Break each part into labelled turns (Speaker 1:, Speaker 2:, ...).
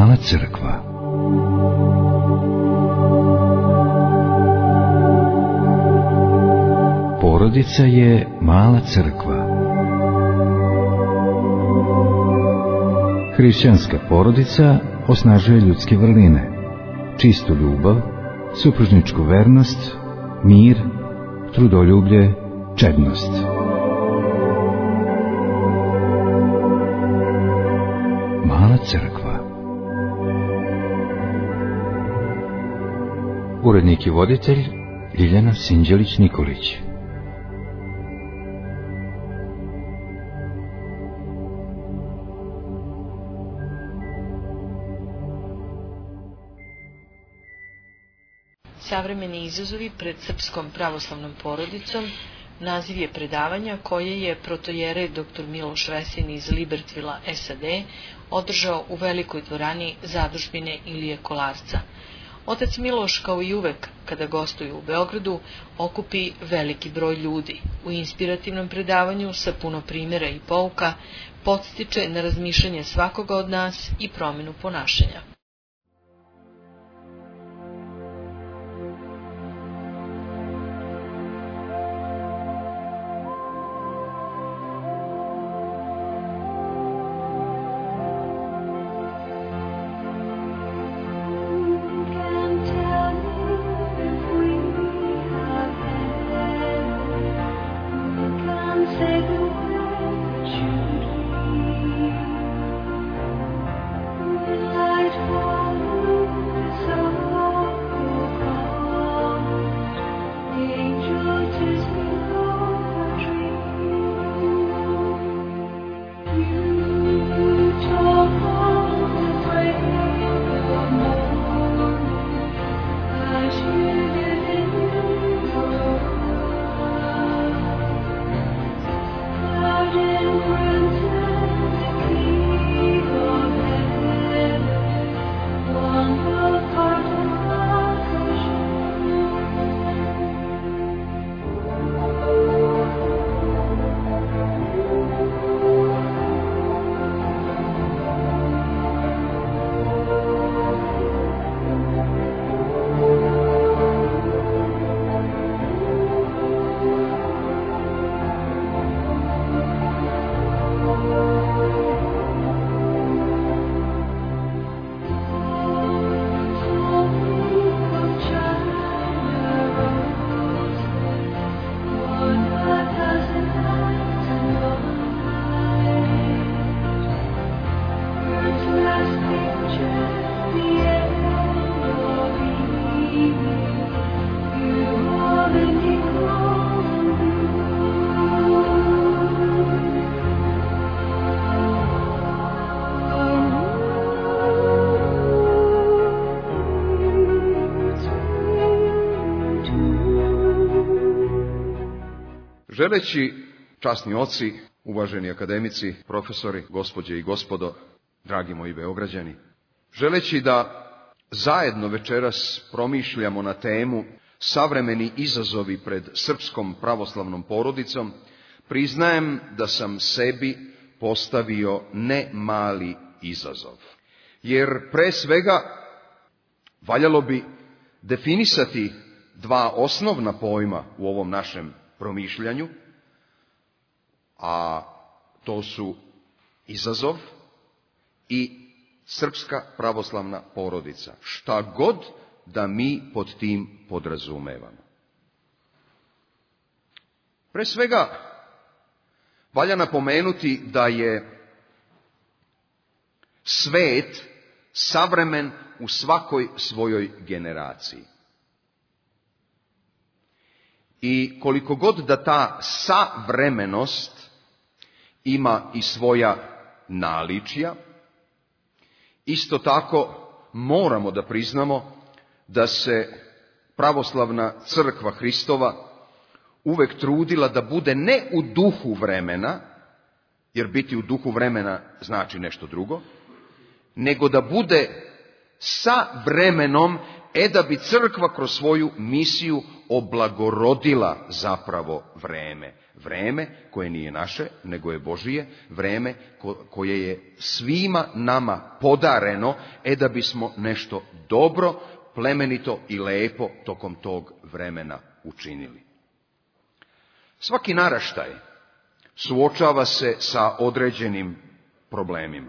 Speaker 1: Mala crkva. Porodica je mala crkva. Hrišćanska porodica osnažuje ljudske vrline, čistu ljubav, supružničku vernost, mir, trudoljublje, čednost. Mala crkva. Urednik i voditelj Ljiljana Sinđelić-Nikolić.
Speaker 2: Savremeni izazovi pred srpskom pravoslavnom porodicom naziv je predavanja koje je protojerej dr. Miloš Vesin iz Libertvila, SAD, održao u velikoj dvorani zadužbine Ilije Kolarca. Otac Miloš, kao i uvek kada gostuju u Beogradu, okupi veliki broj ljudi. U inspirativnom predavanju sa puno primjera i pouka podstiče na razmišljanje svakoga od nas i promjenu ponašanja.
Speaker 3: Želeći, časni oci, uvaženi akademici, profesori, gospođe i gospodo, dragi moji Beograđani, želeći da zajedno večeras promišljamo na temu savremeni izazovi pred srpskom pravoslavnom porodicom, priznajem da sam sebi postavio ne mali izazov. Jer pre svega valjalo bi definisati dva osnovna pojma u ovom našem promišljanju, a to su izazov i srpska pravoslavna porodica. Šta god da mi pod tim podrazumevamo. Pre svega, valja napomenuti da je svet savremen u svakoj svojoj generaciji. I koliko god da ta savremenost ima i svoja naličja, isto tako moramo da priznamo da se pravoslavna crkva Hristova uvek trudila da bude ne u duhu vremena, jer biti u duhu vremena znači nešto drugo, nego da bude sa vremenom da bi crkva kroz svoju misiju oblagorodila zapravo vreme. Vreme koje nije naše, nego je Božije, vreme koje je svima nama podareno, da bismo nešto dobro, plemenito i lepo tokom tog vremena učinili. Svaki naraštaj suočava se sa određenim problemima.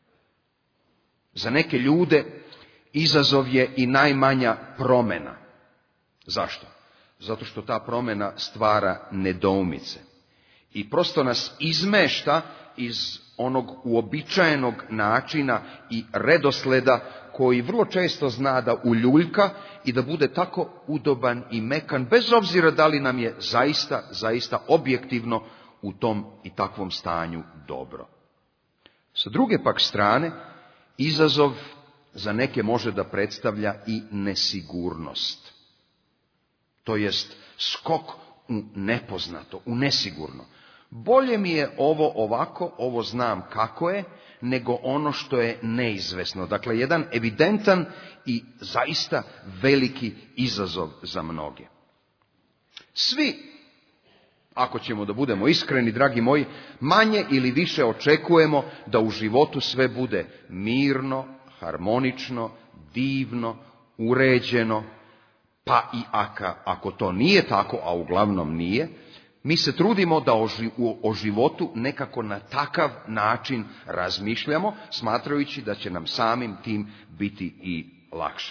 Speaker 3: Za neke ljude izazov je i najmanja promjena. Zašto? Zato što ta promjena stvara nedoumice i prosto nas izmešta iz onog uobičajenog načina i redosleda koji vrlo često zna da uljuljka i da bude tako udoban i mekan, bez obzira da li nam je zaista objektivno u tom i takvom stanju dobro. Sa druge pak strane, izazov za neke može da predstavlja i nesigurnost. To jest skok u nepoznato, u nesigurno. Bolje mi je ovo ovako, ovo znam kako je, nego ono što je neizvesno. Dakle, jedan evidentan i zaista veliki izazov za mnoge. Svi, ako ćemo da budemo iskreni, dragi moji, manje ili više očekujemo da u životu sve bude mirno, harmonično, divno, uređeno, pa i ako to nije tako, a uglavnom nije, mi se trudimo da o životu nekako na takav način razmišljamo, smatrajući da će nam samim tim biti i lakše.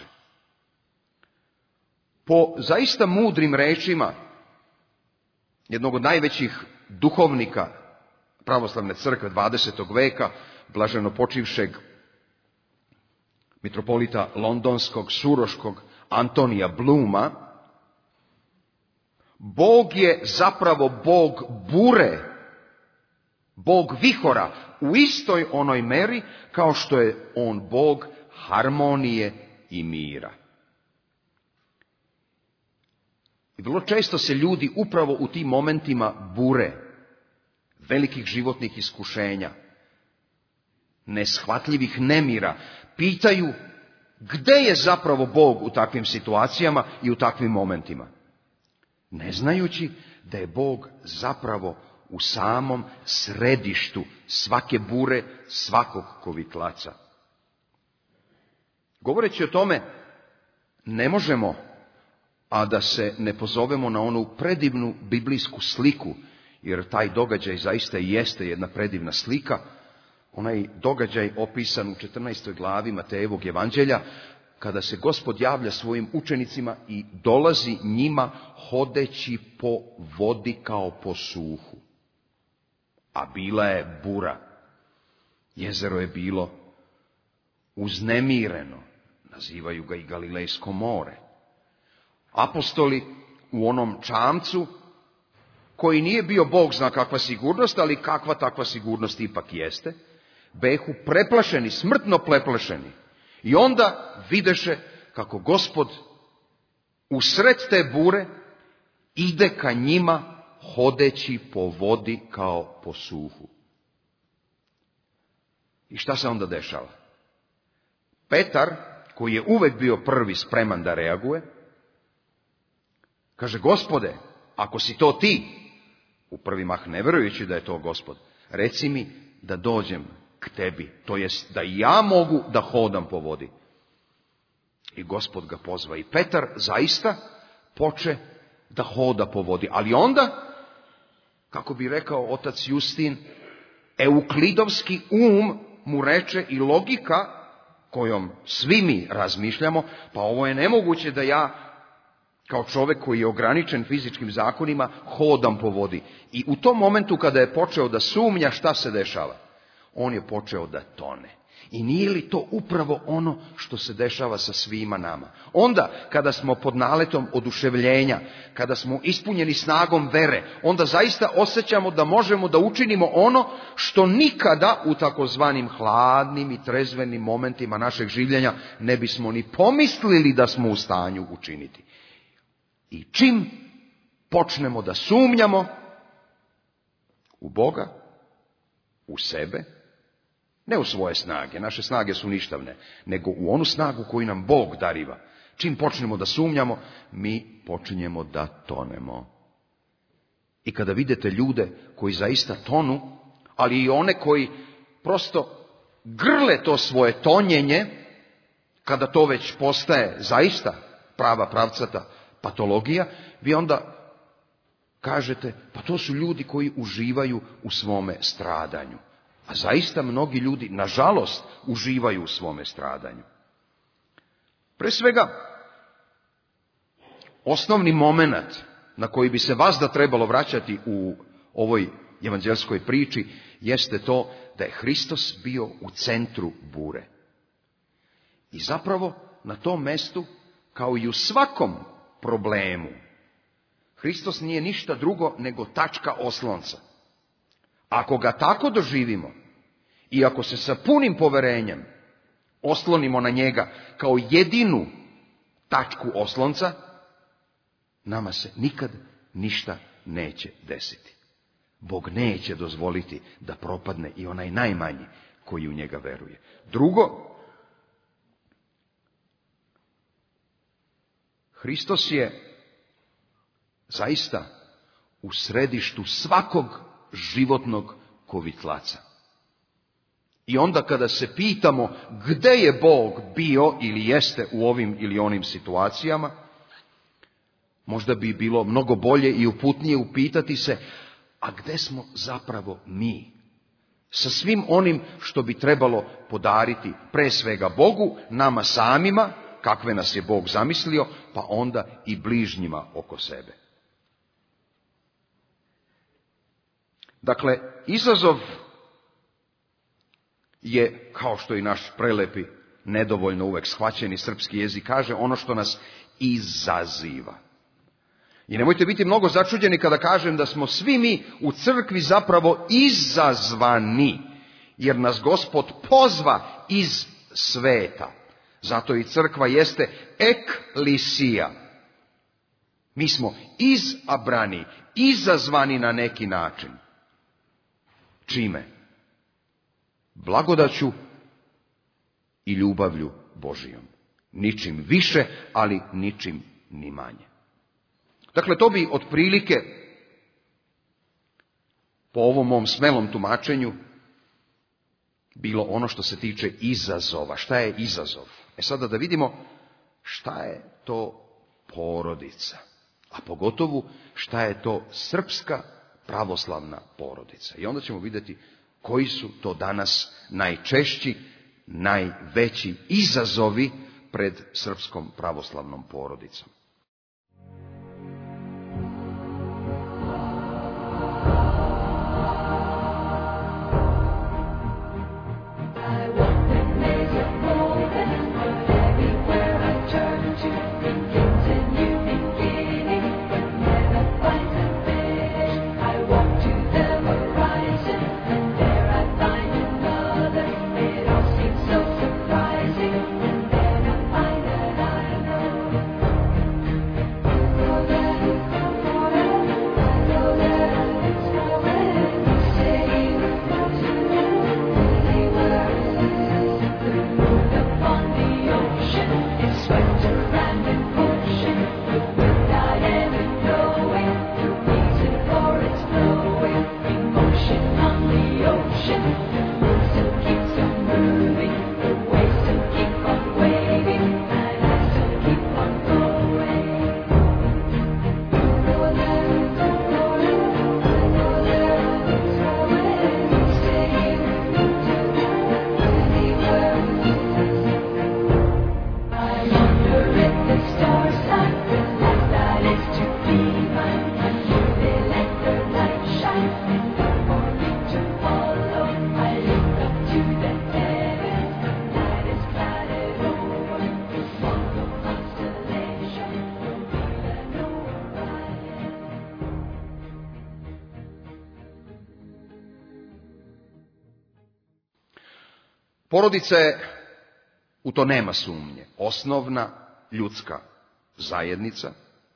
Speaker 3: Po zaista mudrim rečima jednog od najvećih duhovnika pravoslavne crkve 20. veka, blaženo počivšeg mitropolita londonskog, suroškog Antonija Bluma, Bog je zapravo Bog bure, Bog vihora u istoj onoj meri kao što je on Bog harmonije i mira. I vrlo često se ljudi upravo u tim momentima bure, velikih životnih iskušenja, neshvatljivih nemira, pitaju gde je zapravo Bog u takvim situacijama i u takvim momentima. Ne znajući da je Bog zapravo u samom središtu svake bure, svakog koviklaca. Govoreći o tome, ne možemo, a da se ne pozovemo na onu predivnu biblijsku sliku, jer taj događaj zaista i jeste jedna predivna slika, onaj događaj opisan u 14. glavi Matejevog evanđelja, kada se Gospod javlja svojim učenicima i dolazi njima hodeći po vodi kao po suhu. A bila je bura. Jezero je bilo uznemireno. Nazivaju ga i Galilejsko more. Apostoli u onom čamcu, koji nije bio Bog zna kakva sigurnost, ali kakva takva sigurnost ipak jeste, behu preplašeni, smrtno preplašeni. I onda videše kako Gospod usred te bure ide ka njima hodeći po vodi kao po suhu. I šta se onda dešava? Petar, koji je uvek bio prvi spreman da reaguje, kaže: Gospode, ako si to ti, u prvi mah ne verujući da je to Gospod, reci mi da dođem k tebi, to jest da ja mogu da hodam po vodi. I Gospod ga pozva i Petar zaista poče da hoda po vodi. Ali onda, kako bi rekao otac Justin, euklidovski mu reče i logika kojom svi mi razmišljamo, pa ovo je nemoguće da ja, kao čovjek koji je ograničen fizičkim zakonima, hodam po vodi. I u tom momentu kada je počeo da sumnja, šta se dešava? On je počeo da tone. I nije li to upravo ono što se dešava sa svima nama? Onda, kada smo pod naletom oduševljenja, kada smo ispunjeni snagom vere, onda zaista osjećamo da možemo da učinimo ono što nikada u takozvanim hladnim i trezvenim momentima našeg življenja ne bismo ni pomislili da smo u stanju učiniti. I čim počnemo da sumnjamo u Boga, u sebe, ne u svoje snage, naše snage su ništavne, nego u onu snagu koju nam Bog dariva, Čim počnemo da sumnjamo, mi počinjemo da tonemo. I kada vidite ljude koji zaista tonu, ali i one koji prosto grle to svoje tonjenje, kada to već postaje zaista prava pravcata patologija, vi onda kažete, pa to su ljudi koji uživaju u svome stradanju. A zaista mnogi ljudi, nažalost, uživaju u svome stradanju. Pre svega, osnovni moment na koji bi se vazda trebalo vraćati u ovoj evanđelskoj priči jeste to da je Hristos bio u centru bure. I zapravo na tom mestu, kao i u svakom problemu, Hristos nije ništa drugo nego tačka oslonca. Ako ga tako doživimo i ako se sa punim poverenjem oslonimo na njega kao jedinu tačku oslonca, nama se nikad ništa neće desiti. Bog neće dozvoliti da propadne i onaj najmanji koji u njega veruje. Drugo, Hristos je zaista u središtu svakog životnog kovitlaca. I onda kada se pitamo gde je Bog bio ili jeste u ovim ili onim situacijama, možda bi bilo mnogo bolje i uputnije upitati se, a gde smo zapravo mi? Sa svim onim što bi trebalo podariti pre svega Bogu, nama samima, kakve nas je Bog zamislio, pa onda i bližnjima oko sebe. Dakle, izazov je, kao što i naš prelepi, nedovoljno uvek shvaćeni srpski jezik kaže, ono što nas izaziva. I nemojte biti mnogo začuđeni kada kažem da smo svi mi u crkvi zapravo izazvani, jer nas Gospod pozva iz sveta. Zato i crkva jeste eklisija. Mi smo izabrani, izazvani na neki način. Čime? Blagodaću i ljubavlju Božijom. Ničim više, ali ničim ni manje. Dakle, to bi otprilike, po ovom mom smelom tumačenju, bilo ono što se tiče izazova. Šta je izazov? Sada da vidimo šta je to porodica. A pogotovo šta je to srpska pravoslavna porodica. I onda ćemo vidjeti koji su to danas najčešći, najveći izazovi pred srpskom pravoslavnom porodicom. Porodica je, u to nema sumnje, osnovna ljudska zajednica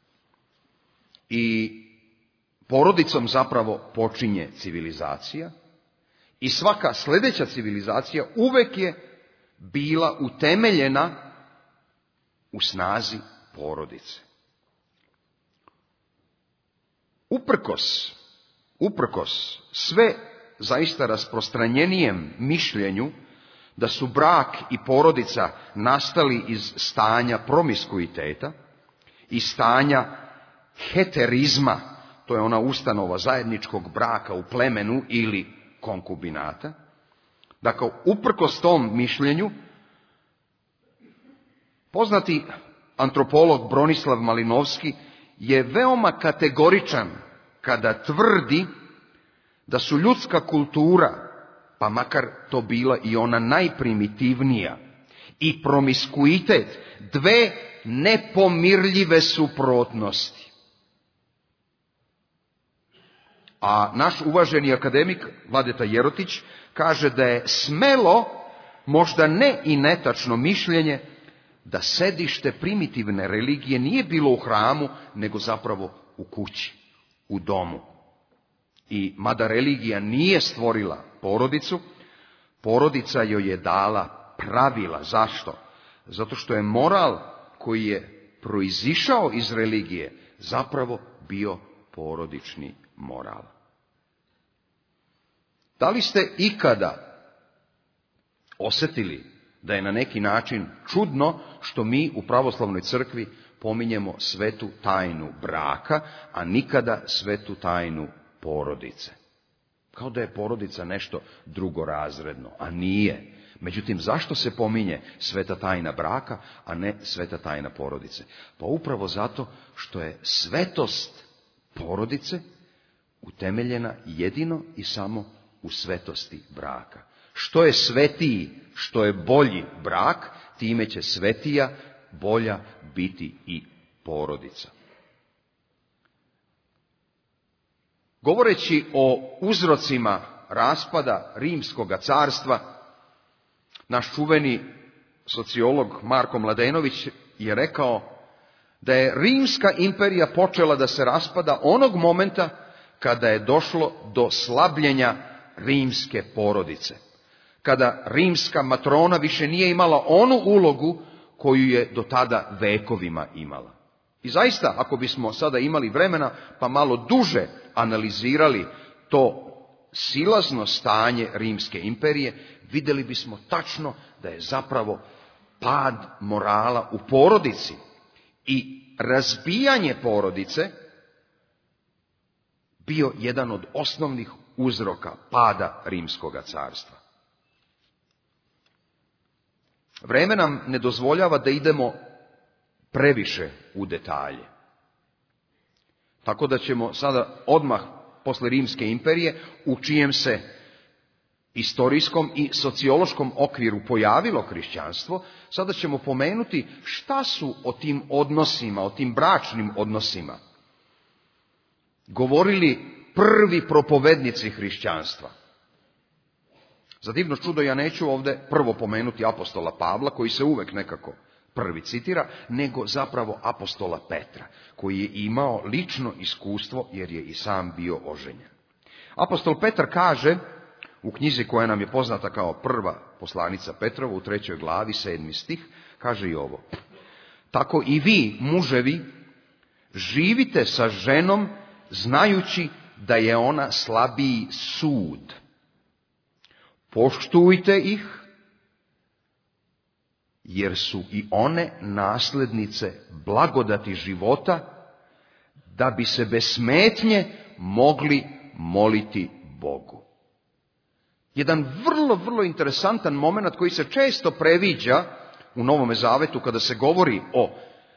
Speaker 3: i porodicom zapravo počinje civilizacija i svaka sljedeća civilizacija uvek je bila utemeljena u snazi porodice. Uprkos sve zaista rasprostranjenijem mišljenju da su brak i porodica nastali iz stanja promiskuiteta i stanja heterizma, to je ona ustanova zajedničkog braka u plemenu ili konkubinata. Dakle, uprkos tom mišljenju, poznati antropolog Bronislav Malinovski je veoma kategoričan kada tvrdi da su ljudska kultura, pa makar to bila i ona najprimitivnija, i promiskuitet dve nepomirljive suprotnosti. A naš uvaženi akademik Vladeta Jerotić kaže da je smelo, možda ne i netačno mišljenje, da sedište primitivne religije nije bilo u hramu, nego zapravo u kući, u domu. I mada religija nije stvorila porodicu, porodica joj je dala pravila. Zašto? Zato što je moral koji je proizišao iz religije zapravo bio porodični moral. Da li ste ikada osjetili da je na neki način čudno što mi u pravoslavnoj crkvi pominjemo svetu tajnu braka, a nikada svetu tajnu porodice? Kao da je porodica nešto drugorazredno, a nije. Međutim, zašto se pominje sveta tajna braka, a ne sveta tajna porodice? Pa upravo zato što je svetost porodice utemeljena jedino i samo u svetosti braka. Što je svetiji, što je bolji brak, time će svetija, bolja biti i porodica. Govoreći o uzrocima raspada Rimskoga carstva, naš čuveni sociolog Marko Mladenović je rekao da je Rimska imperija počela da se raspada onog momenta kada je došlo do slabljenja rimske porodice. Kada rimska matrona više nije imala onu ulogu koju je do tada vekovima imala. I zaista, ako bismo sada imali vremena pa malo duže analizirali to silazno stanje Rimske imperije, vidjeli bismo tačno da je zapravo pad morala u porodici i razbijanje porodice bio jedan od osnovnih uzroka pada Rimskoga carstva. Vreme nam ne dozvoljava da idemo previše u detalje. Tako da ćemo sada odmah posle Rimske imperije, u čijem se istorijskom i sociološkom okviru pojavilo hrišćanstvo, sada ćemo pomenuti šta su o tim odnosima, o tim bračnim odnosima govorili prvi propovednici hrišćanstva. Za divno čudo ja neću ovdje prvo pomenuti apostola Pavla, koji se uvek nekako prvi citira, nego zapravo apostola Petra, koji je imao lično iskustvo jer je i sam bio oženjen. Apostol Petar kaže u knjizi koja nam je poznata kao prva poslanica Petrova u 3. glavi 7. stih, kaže i ovo: tako i vi, muževi, živite sa ženom znajući da je ona slabiji sud. Poštujte ih, jer su i one naslednice blagodati života, da bi se bez smetnje mogli moliti Bogu. Jedan vrlo interesantan moment koji se često previđa u Novome Zavetu kada se govori o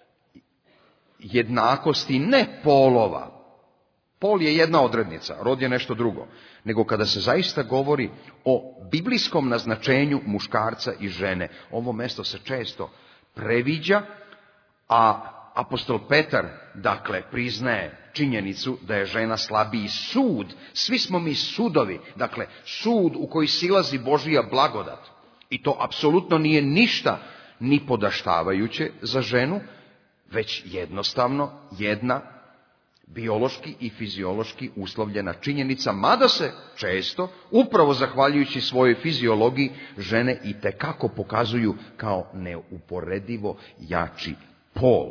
Speaker 3: jednakosti ne polova. Pol je jedna odrednica, rod je nešto drugo. Nego kada se zaista govori o biblijskom naznačenju muškarca i žene. Ovo mesto se često previđa, a apostol Petar, dakle, priznaje činjenicu da je žena slabiji sud. Svi smo mi sudovi, dakle, sud u koji silazi Božija blagodat. I to apsolutno nije ništa ni podaštavajuće za ženu, već jednostavno jedna biološki i fiziološki uslovljena činjenica, mada se često, upravo zahvaljujući svojoj fiziologiji, žene itekako pokazuju kao neuporedivo jači pol.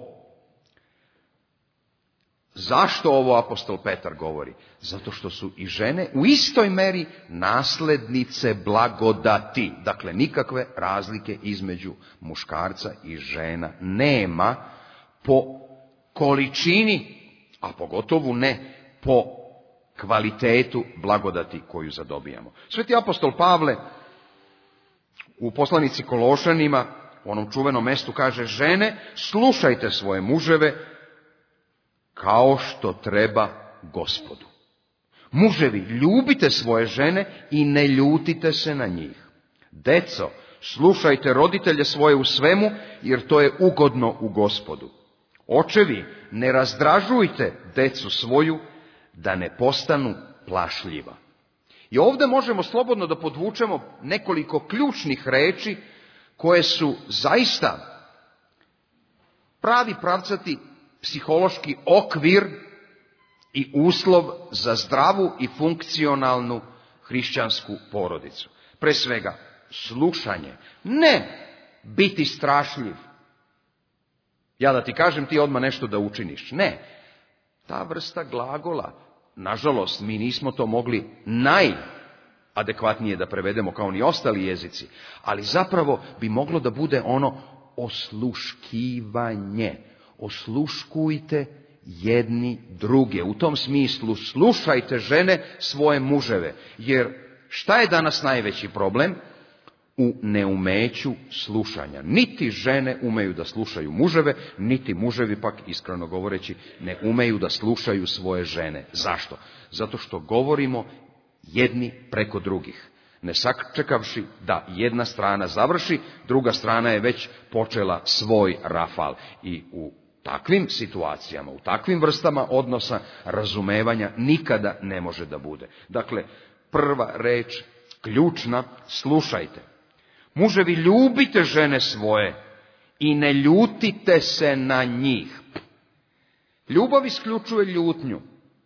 Speaker 3: Zašto ovo apostol Petar govori? Zato što su i žene u istoj meri naslednice blagodati. Dakle, nikakve razlike između muškarca i žena nema po količini, a pogotovo ne po kvalitetu blagodati koju zadobijamo. Sveti apostol Pavle u poslanici Kološanima, u onom čuvenom mestu kaže: žene, slušajte svoje muževe kao što treba Gospodu. Muževi, ljubite svoje žene i ne ljutite se na njih. Deco, slušajte roditelje svoje u svemu, jer to je ugodno u Gospodu. Očevi, ne razdražujte decu svoju, da ne postanu plašljiva. I ovdje možemo slobodno da podvučemo nekoliko ključnih reči koje su zaista pravi pravcati psihološki okvir i uslov za zdravu i funkcionalnu hrišćansku porodicu. Pre svega, slušanje. Ne biti strašljiv. Ja da ti kažem, ti odmah nešto da učiniš. Ne. Ta vrsta glagola, nažalost, mi nismo to mogli najadekvatnije da prevedemo kao ni ostali jezici, ali zapravo bi moglo da bude ono osluškivanje. Osluškujte jedni druge. U tom smislu slušajte žene svoje muževe. Jer šta je danas najveći problem? U neumeću slušanja. Niti žene umeju da slušaju muževe, niti muževi pak, iskreno govoreći, ne umeju da slušaju svoje žene. Zašto? Zato što govorimo jedni preko drugih. Ne sačekavši da jedna strana završi, druga strana je već počela svoj rafal. I u takvim situacijama, u takvim vrstama odnosa, razumevanja nikada ne može da bude. Dakle, prva reč, ključna, slušajte. Muževi, ljubite žene svoje i ne ljutite se na njih. Ljubav isključuje ljutnju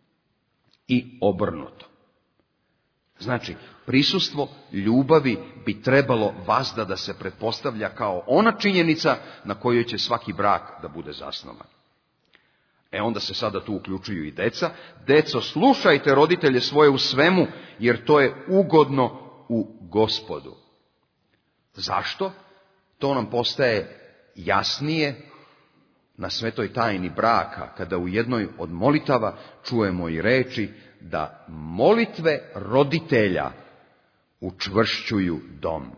Speaker 3: i obrnuto. Znači, prisustvo ljubavi bi trebalo vazda da se pretpostavlja kao ona činjenica na kojoj će svaki brak da bude zasnovan. Onda se sada tu uključuju i deca. Deco, slušajte roditelje svoje u svemu, jer to je ugodno u Gospodu. Zašto? To nam postaje jasnije na svetoj tajni braka, kada u jednoj od molitava čujemo i reči da molitve roditelja učvršćuju dom.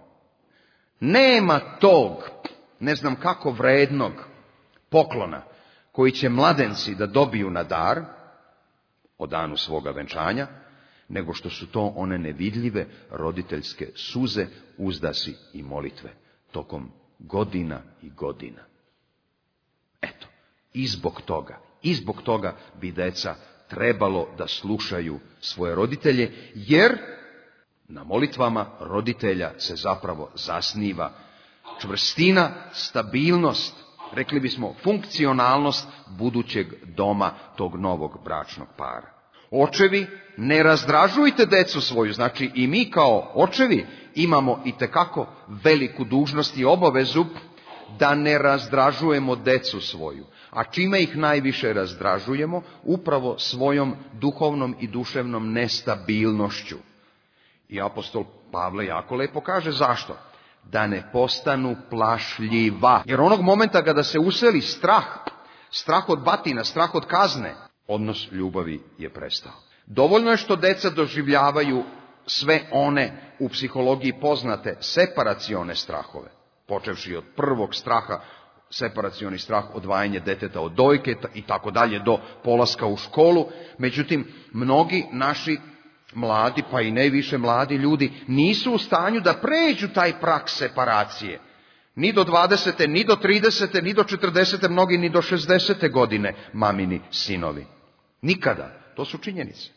Speaker 3: Nema tog, ne znam kako vrednog poklona koji će mladenci da dobiju na dar o danu svoga venčanja, nego što su to one nevidljive roditeljske suze, uzdasi i molitve tokom godina i godina. Eto, i zbog toga bi deca trebalo da slušaju svoje roditelje, jer na molitvama roditelja se zapravo zasniva čvrstina, stabilnost, rekli bismo funkcionalnost budućeg doma tog novog bračnog para. Očevi, ne razdražujte decu svoju. Znači, i mi kao očevi imamo itekako veliku dužnost i obavezu da ne razdražujemo decu svoju. A čime ih najviše razdražujemo? Upravo svojom duhovnom i duševnom nestabilnošću. I apostol Pavle jako lepo kaže zašto. Da ne postanu plašljiva. Jer onog momenta kada se useli strah od batina, strah od kazne, odnos ljubavi je prestao. Dovoljno je što deca doživljavaju sve one u psihologiji poznate separacione strahove. Počevši od prvog straha, separacioni strah, odvajanje deteta od dojke i tako dalje do polaska u školu. Međutim, mnogi naši mladi, pa i najviše mladi ljudi, nisu u stanju da pređu taj prag separacije. Ni do 20. ni do 30. ni do 40. mnogi ni do 60. godine mamini sinovi. Nikada. To su činjenice.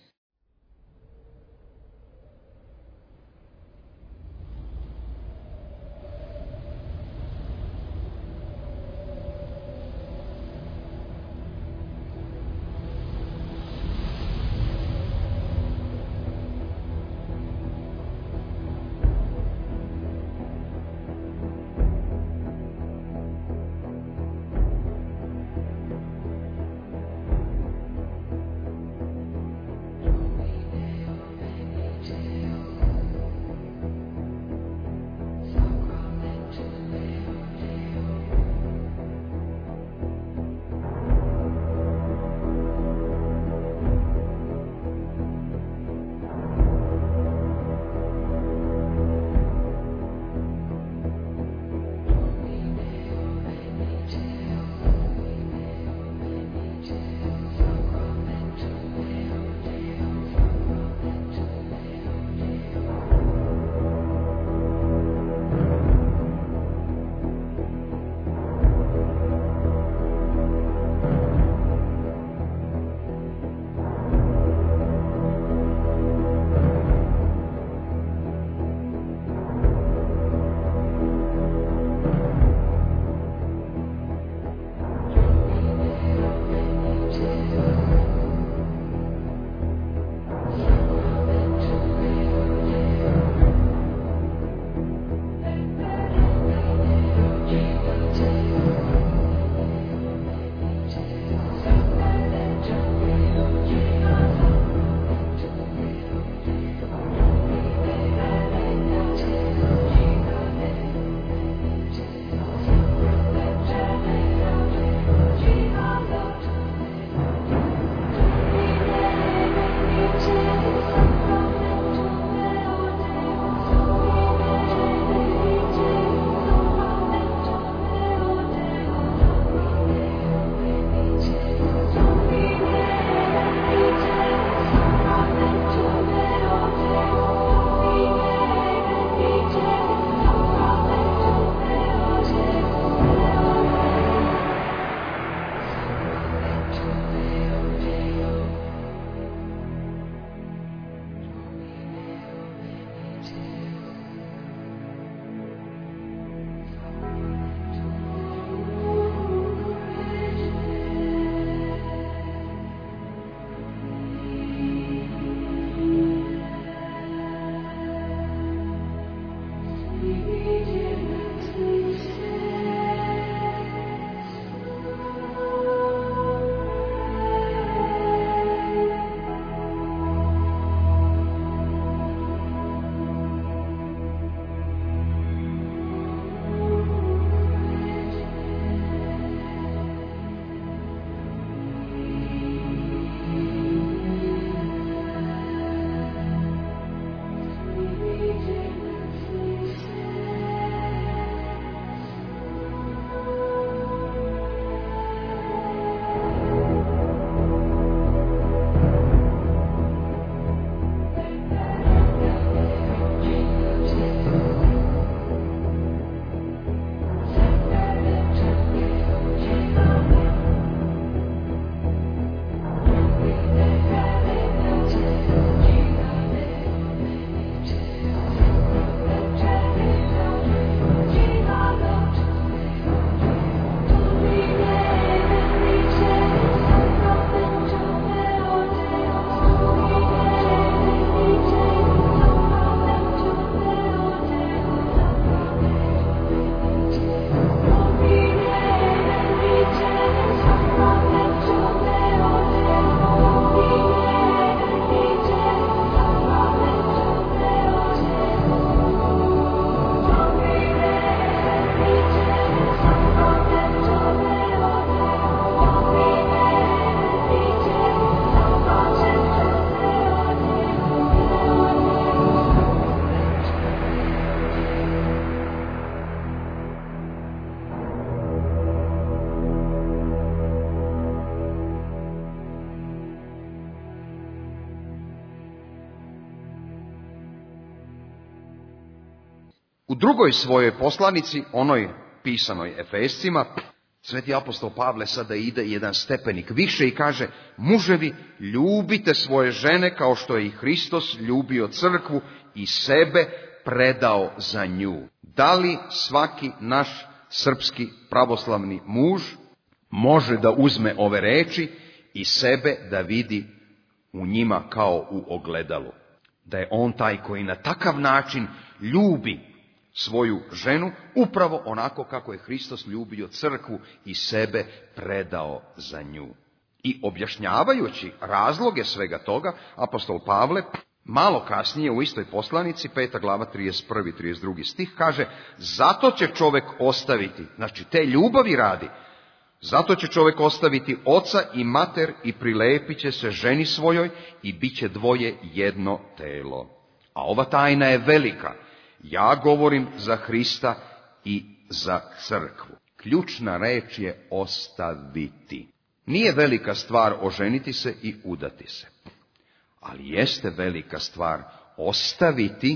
Speaker 3: U drugoj svojoj poslanici, onoj pisanoj Efescima, sveti apostol Pavle sada ide jedan stepenik više i kaže: muževi, ljubite svoje žene kao što je i Hristos ljubio crkvu i sebe predao za nju. Da li svaki naš srpski pravoslavni muž može da uzme ove reči i sebe da vidi u njima kao u ogledalu? Da je on taj koji na takav način ljubi svoju ženu, upravo onako kako je Hristos ljubio crkvu i sebe predao za nju. I objašnjavajući razloge svega toga, apostol Pavle malo kasnije u istoj poslanici, 5. glava 31. i 32. stih kaže: zato će čovjek ostaviti, znači te ljubavi radi, zato će čovjek ostaviti oca i mater i prilepit će se ženi svojoj i bit će dvoje jedno telo. A ova tajna je velika. Ja govorim za Hrista i za crkvu. Ključna reč je ostaviti. Nije velika stvar oženiti se i udati se. Ali jeste velika stvar ostaviti,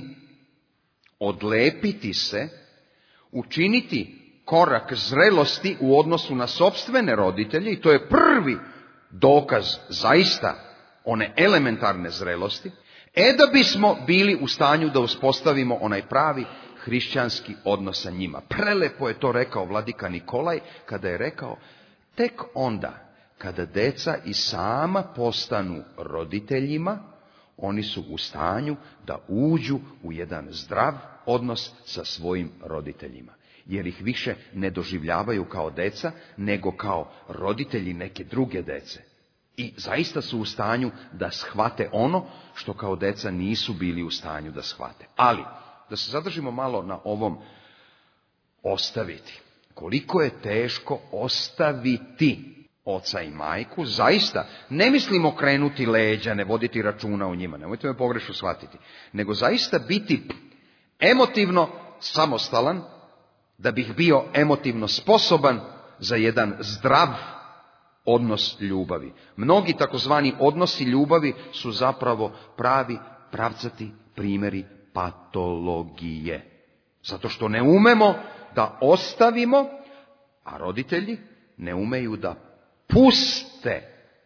Speaker 3: odlepiti se, učiniti korak zrelosti u odnosu na sopstvene roditelje, i to je prvi dokaz zaista one elementarne zrelosti, da bismo bili u stanju da uspostavimo onaj pravi hrišćanski odnos sa njima. Prelepo je to rekao vladika Nikolaj kada je rekao: tek onda kada deca i sama postanu roditeljima, oni su u stanju da uđu u jedan zdrav odnos sa svojim roditeljima. Jer ih više ne doživljavaju kao deca, nego kao roditelji neke druge dece. I zaista su u stanju da shvate ono što kao deca nisu bili u stanju da shvate. Ali, da se zadržimo malo na ovom ostaviti. Koliko je teško ostaviti oca i majku, zaista ne mislim okrenuti leđa, ne voditi računa o njima, nemojte me pogrešno shvatiti, nego zaista biti emotivno samostalan, da bih bio emotivno sposoban za jedan zdrav odnos ljubavi. Mnogi takozvani odnosi ljubavi su zapravo pravi, pravcati primjeri patologije. Zato što ne umemo da ostavimo, a roditelji ne umeju da puste.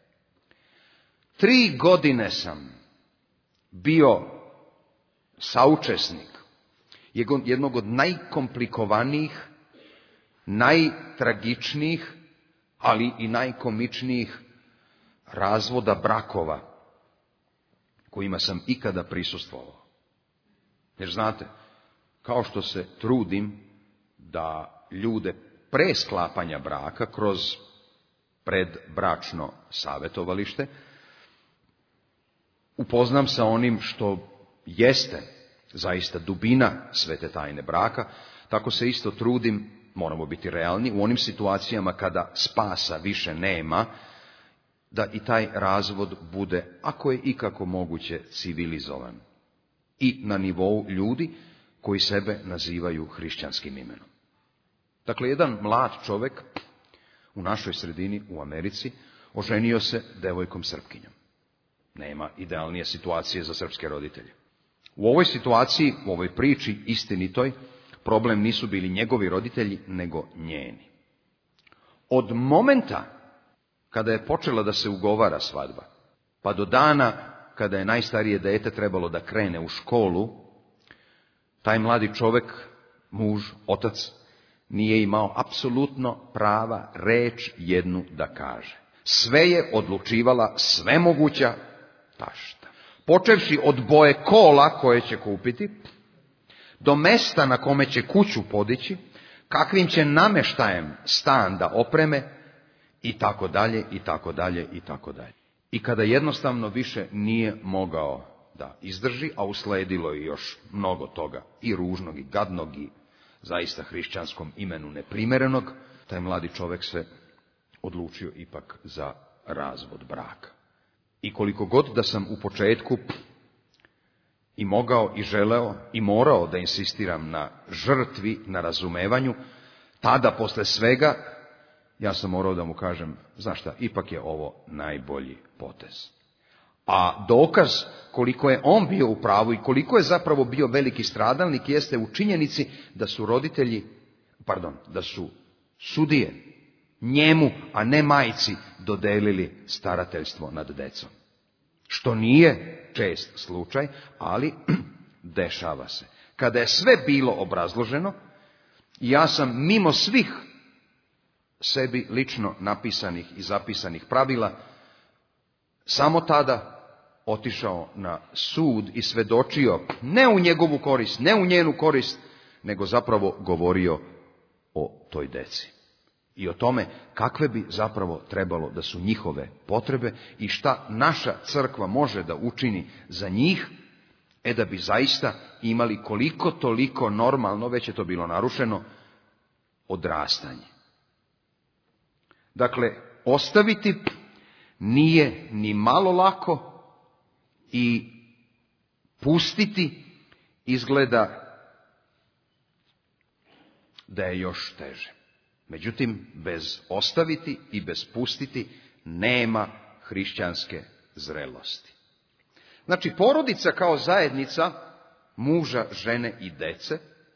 Speaker 3: 3 godine sam bio saučesnik jednog od najkomplikovanijih, najtragičnijih, ali i najkomičnijih razvoda brakova kojima sam ikada prisustvovao. Jer znate, kao što se trudim da ljude pre sklapanja braka kroz predbračno savjetovalište upoznam sa onim što jeste zaista dubina svete tajne braka, tako se isto trudim, moramo biti realni, u onim situacijama kada spasa više nema, da i taj razvod bude, ako je ikako moguće, civilizovan. I na nivou ljudi koji sebe nazivaju hrišćanskim imenom. Dakle, jedan mlad čovjek u našoj sredini u Americi oženio se devojkom Srpkinjom. Nema idealnije situacije za srpske roditelje. U ovoj situaciji, u ovoj priči istinitoj, problem nisu bili njegovi roditelji, nego njeni. Od momenta kada je počela da se ugovara svadba, pa do dana kada je najstarije dete trebalo da krene u školu, taj mladi čovjek, muž, otac, nije imao apsolutno prava reč jednu da kaže. Sve je odlučivala svemoguća tašta. Počevši od boje kola koje će kupiti, do mesta na kome će kuću podići, kakvim će nameštajem stan da opreme, i tako dalje, i tako dalje, i tako dalje. I kada jednostavno više nije mogao da izdrži, a usledilo je još mnogo toga, i ružnog, i gadnog, i zaista hrišćanskom imenu neprimjerenog, taj mladi čovjek se odlučio ipak za razvod braka. I koliko god da sam u početku i mogao i želeo i morao da insistiram na žrtvi, na razumevanju, tada posle svega ja sam morao da mu kažem: znaš šta, ipak je ovo najbolji potez. A dokaz koliko je on bio u pravu i koliko je zapravo bio veliki stradalnik jeste u činjenici da su da su sudije njemu, a ne majci, dodelili starateljstvo nad decom. Što nije čest slučaj, ali dešava se. Kada je sve bilo obrazloženo, ja sam mimo svih sebi lično napisanih i zapisanih pravila samo tada otišao na sud i svedočio ne u njegovu korist, ne u njenu korist, nego zapravo govorio o toj deci. I o tome kakve bi zapravo trebalo da su njihove potrebe i šta naša crkva može da učini za njih, da bi zaista imali koliko toliko normalno, već je to bilo narušeno, odrastanje. Dakle, ostaviti nije ni malo lako i pustiti izgleda da je još teže. Međutim, bez ostaviti i bez pustiti nema hrišćanske zrelosti. Znači, porodica kao zajednica muža, žene i dece,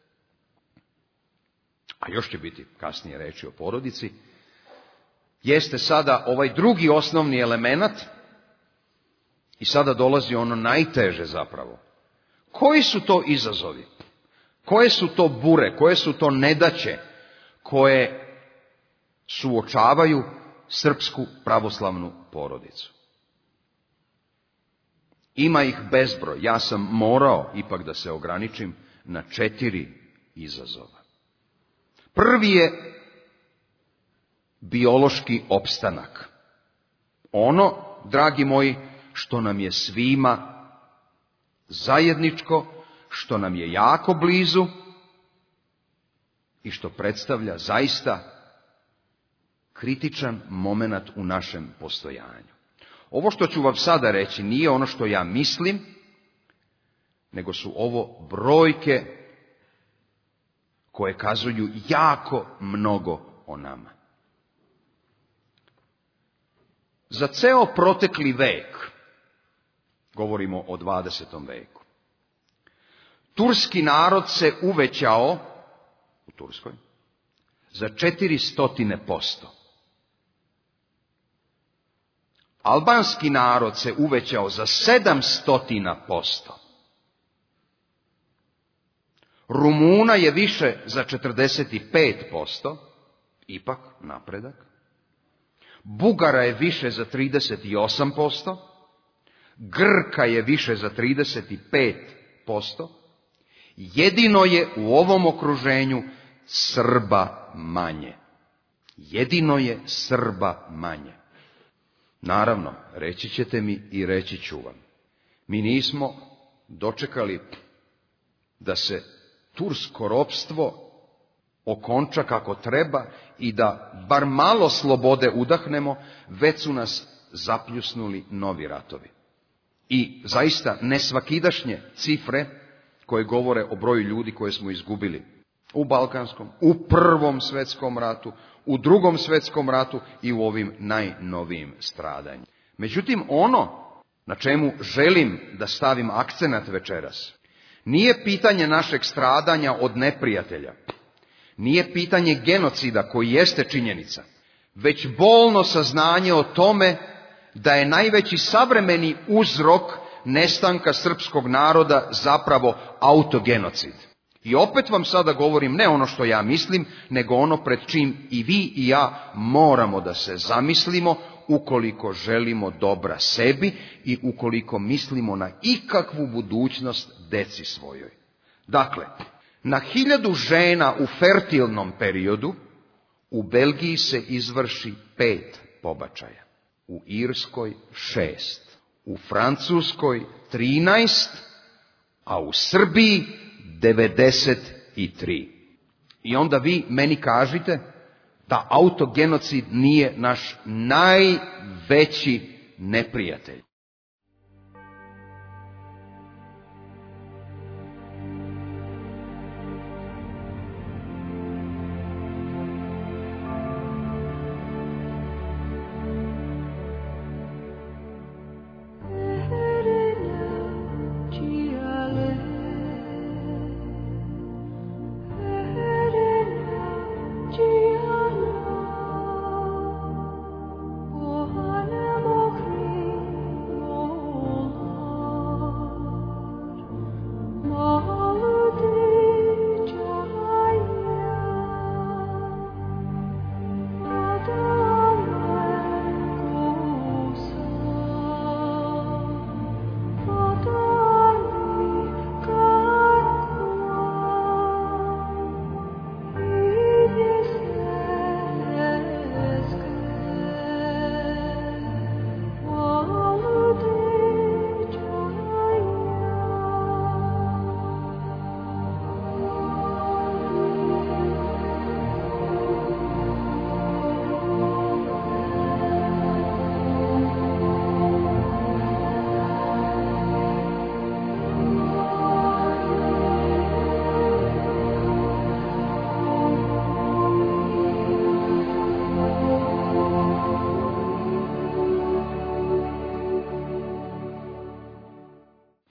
Speaker 3: a još će biti kasnije reći o porodici, jeste sada ovaj drugi osnovni element i sada dolazi ono najteže zapravo. Koji su to izazovi? Koje su to bure? Koje su to nedaće koje suočavaju srpsku pravoslavnu porodicu? Ima ih bezbroj. Ja sam morao ipak da se ograničim na 4 izazova. Prvi je biološki opstanak. Ono, dragi moji, što nam je svima zajedničko, što nam je jako blizu i što predstavlja zaista kritičan momenat u našem postojanju. Ovo što ću vam sada reći nije ono što ja mislim, nego su ovo brojke koje kazuju jako mnogo o nama. Za ceo protekli vek, govorimo o 20. veku, turski narod se uvećao u Turskoj za 400%. Albanski narod se uvećao za 700%. Rumuna je više za 45%, ipak napredak. Bugara je više za 38%, Grka je više za 35%, jedino je u ovom okruženju Srba manje. Jedino je Srba manje. Naravno, reći ćete mi i reći ću vam. Mi nismo dočekali da se tursko ropstvo okonča kako treba i da bar malo slobode udahnemo, već su nas zapljusnuli novi ratovi. I zaista nesvakidašnje cifre koje govore o broju ljudi koje smo izgubili u Balkanskom, u Prvom svetskom ratu, u Drugom svetskom ratu i u ovim najnovijim stradanjima. Međutim, ono na čemu želim da stavim akcenat večeras, nije pitanje našeg stradanja od neprijatelja, nije pitanje genocida koji jeste činjenica, već bolno saznanje o tome da je najveći savremeni uzrok nestanka srpskog naroda zapravo autogenocid. I opet vam sada govorim ne ono što ja mislim, nego ono pred čim i vi i ja moramo da se zamislimo ukoliko želimo dobra sebi i ukoliko mislimo na ikakvu budućnost deci svojoj. Dakle, na 1000 žena u fertilnom periodu u Belgiji se izvrši 5 pobačaja, u Irskoj 6, u Francuskoj 13, a u Srbiji 93. I onda vi meni kažite da autogenocid nije naš najveći neprijatelj.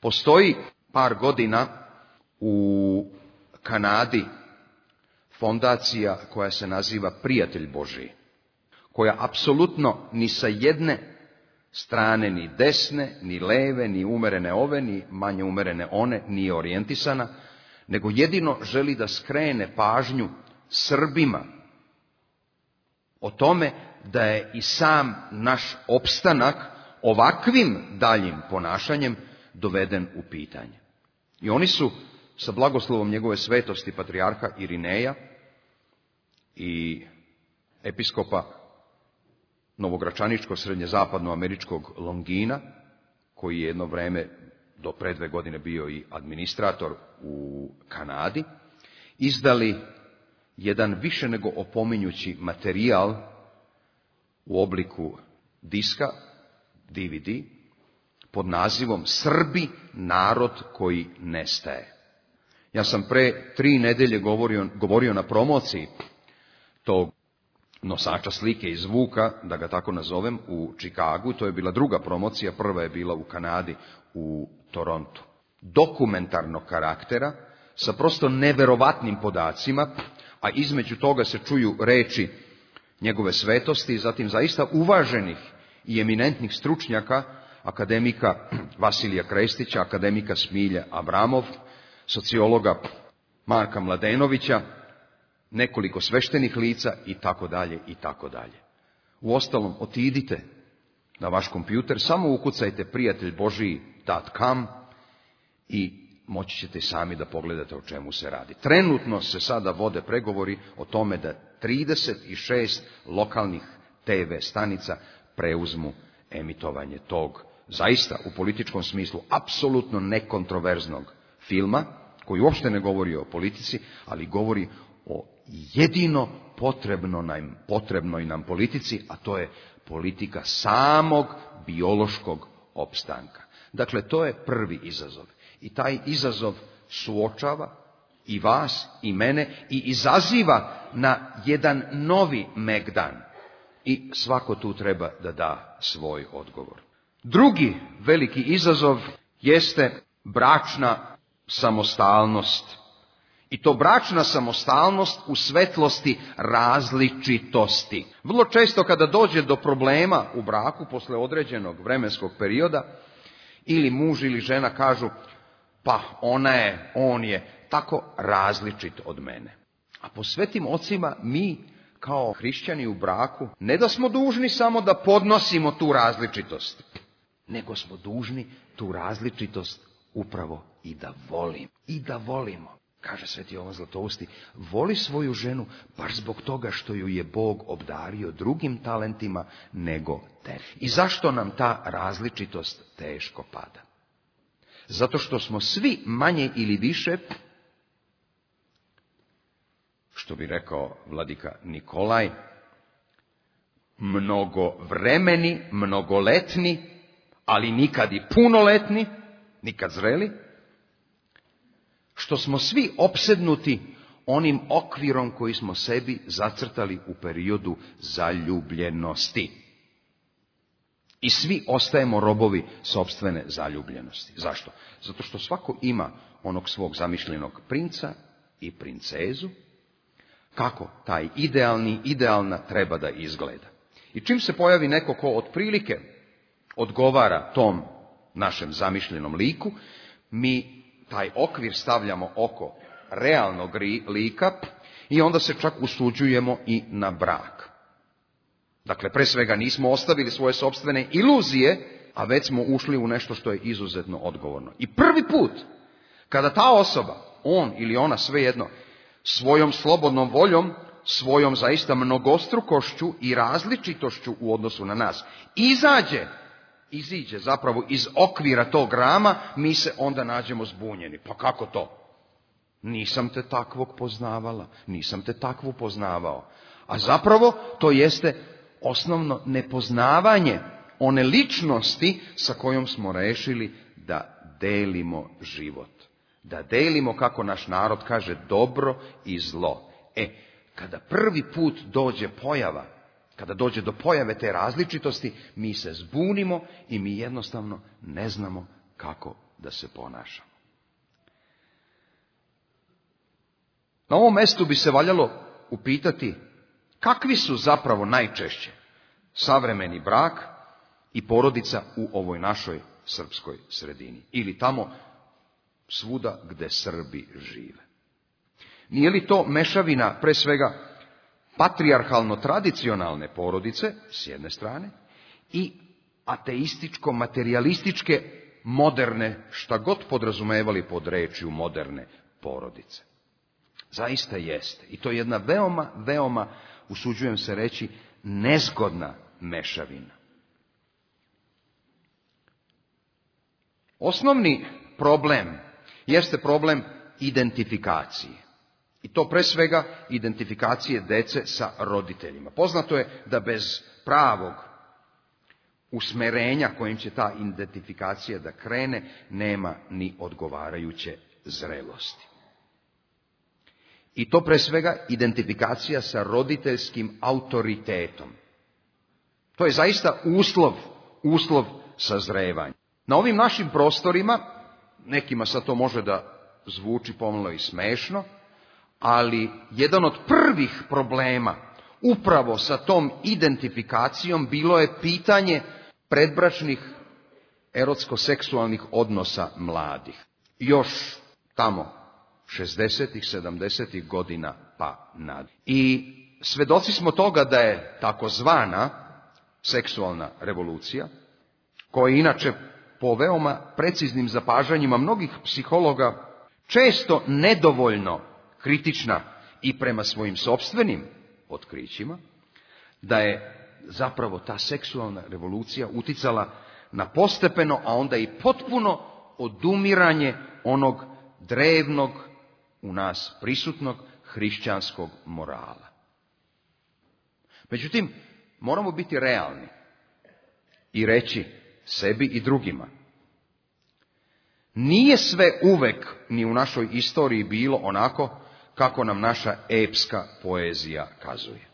Speaker 3: Postoji par godina u Kanadi fondacija koja se naziva Prijatelj Božji, koja apsolutno ni sa jedne strane, ni desne, ni leve, ni umerene ove, ni manje umerene one, nije orijentisana, nego jedino želi da skrene pažnju Srbima o tome da je i sam naš opstanak ovakvim daljim ponašanjem doveden u pitanje. I oni su sa blagoslovom njegove svetosti patrijarha Irineja i episkopa novogračaničko-srednjezapadnoameričkog Longina, koji je jedno vreme do pre 2 godine bio i administrator u Kanadi, izdali jedan više nego opominjući materijal u obliku diska, DVD, pod nazivom Srbi, narod koji nestaje. Ja sam pre 3 nedelje govorio na promociji tog nosača slike i zvuka, da ga tako nazovem, u Čikagu. To je bila druga promocija, prva je bila u Kanadi, u Torontu. Dokumentarnog karaktera, sa prosto neverovatnim podacima, a između toga se čuju reči njegove svetosti, zatim zaista uvaženih i eminentnih stručnjaka, akademika Vasilija Krestića, akademika Smilje Abramov, sociologa Marka Mladenovića, nekoliko sveštenih lica i tako dalje i tako dalje. Uostalom, otidite na vaš kompjuter, samo ukucajte prijateljbožiji.com i moći ćete sami da pogledate o čemu se radi. Trenutno se sada vode pregovori o tome da 36 lokalnih TV stanica preuzmu emitovanje tog, zaista u političkom smislu, apsolutno nekontroverznog filma, koji uopšte ne govori o politici, ali govori o jedino potrebnoj nam politici, a to je politika samog biološkog opstanka. Dakle, to je prvi izazov. I taj izazov suočava i vas i mene i izaziva na jedan novi megdan. I svako tu treba da da svoj odgovor. Drugi veliki izazov jeste bračna samostalnost. I to bračna samostalnost u svetlosti različitosti. Vrlo često kada dođe do problema u braku posle određenog vremenskog perioda, ili muž ili žena kažu, pa on je tako različit od mene. A po svetim ocima mi kao hrišćani u braku ne da smo dužni samo da podnosimo tu različitost, nego smo dužni tu različitost upravo i da volimo. Kaže Sveti Jovan Zlatousti, voli svoju ženu baš zbog toga što ju je Bog obdario drugim talentima nego te. I zašto nam ta različitost teško pada? Zato što smo svi manje ili više, što bi rekao vladika Nikolaj, mnogovremeni, mnogoletni, ali nikad i punoletni, nikad zreli, što smo svi opsednuti onim okvirom koji smo sebi zacrtali u periodu zaljubljenosti. I svi ostajemo robovi sopstvene zaljubljenosti. Zašto? Zato što svako ima onog svog zamišljenog princa i princezu, kako taj idealna treba da izgleda. I čim se pojavi neko ko otprilike odgovara tom našem zamišljenom liku, mi taj okvir stavljamo oko realnog lika i onda se čak usuđujemo i na brak. Dakle, pre svega nismo ostavili svoje sopstvene iluzije, a već smo ušli u nešto što je izuzetno odgovorno. I prvi put, kada ta osoba, on ili ona, svejedno, svojom slobodnom voljom, svojom zaista mnogostrukošću i različitošću u odnosu na nas, iziđe zapravo iz okvira tog rama, mi se onda nađemo zbunjeni. Pa kako to? Nisam te takvog poznavala, nisam te takvu poznavao. A zapravo to jeste osnovno nepoznavanje one ličnosti sa kojom smo rešili da delimo život. Da delimo, kako naš narod kaže, dobro i zlo. Kada prvi put dođe pojava, kada dođe do pojave te različitosti, mi se zbunimo i mi jednostavno ne znamo kako da se ponašamo. Na ovom mjestu bi se valjalo upitati kakvi su zapravo najčešće savremeni brak i porodica u ovoj našoj srpskoj sredini ili tamo svuda gde Srbi žive. Nije li to mešavina pre svega patrijarhalno-tradicionalne porodice s jedne strane i ateističko-materijalističke moderne, šta god podrazumevali pod rečju moderne porodice? Zaista jeste. I to je jedna veoma, usuđujem se reći, nezgodna mešavina. Osnovni problem jeste problem identifikacije. I to pre svega identifikacije dece sa roditeljima. Poznato je da bez pravog usmerenja kojim će ta identifikacija da krene, nema ni odgovarajuće zrelosti. I to pre svega identifikacija sa roditeljskim autoritetom. To je zaista uslov sazrevanja. Na ovim našim prostorima, nekima sad to može da zvuči pomalo i smešno, ali jedan od prvih problema upravo sa tom identifikacijom bilo je pitanje predbračnih erotsko-seksualnih odnosa mladih. Još tamo 60-ih, 70-ih godina pa nadalje. I svedoci smo toga da je takozvana seksualna revolucija, koja je inače po veoma preciznim zapažanjima mnogih psihologa često nedovoljno kritična i prema svojim sopstvenim otkrićima, da je zapravo ta seksualna revolucija uticala na postepeno, a onda i potpuno odumiranje onog drevnog, u nas prisutnog hrišćanskog morala. Međutim, moramo biti realni i reći sebi i drugima: nije sve uvek ni u našoj istoriji bilo onako kako nam naša epska poezija kazuje.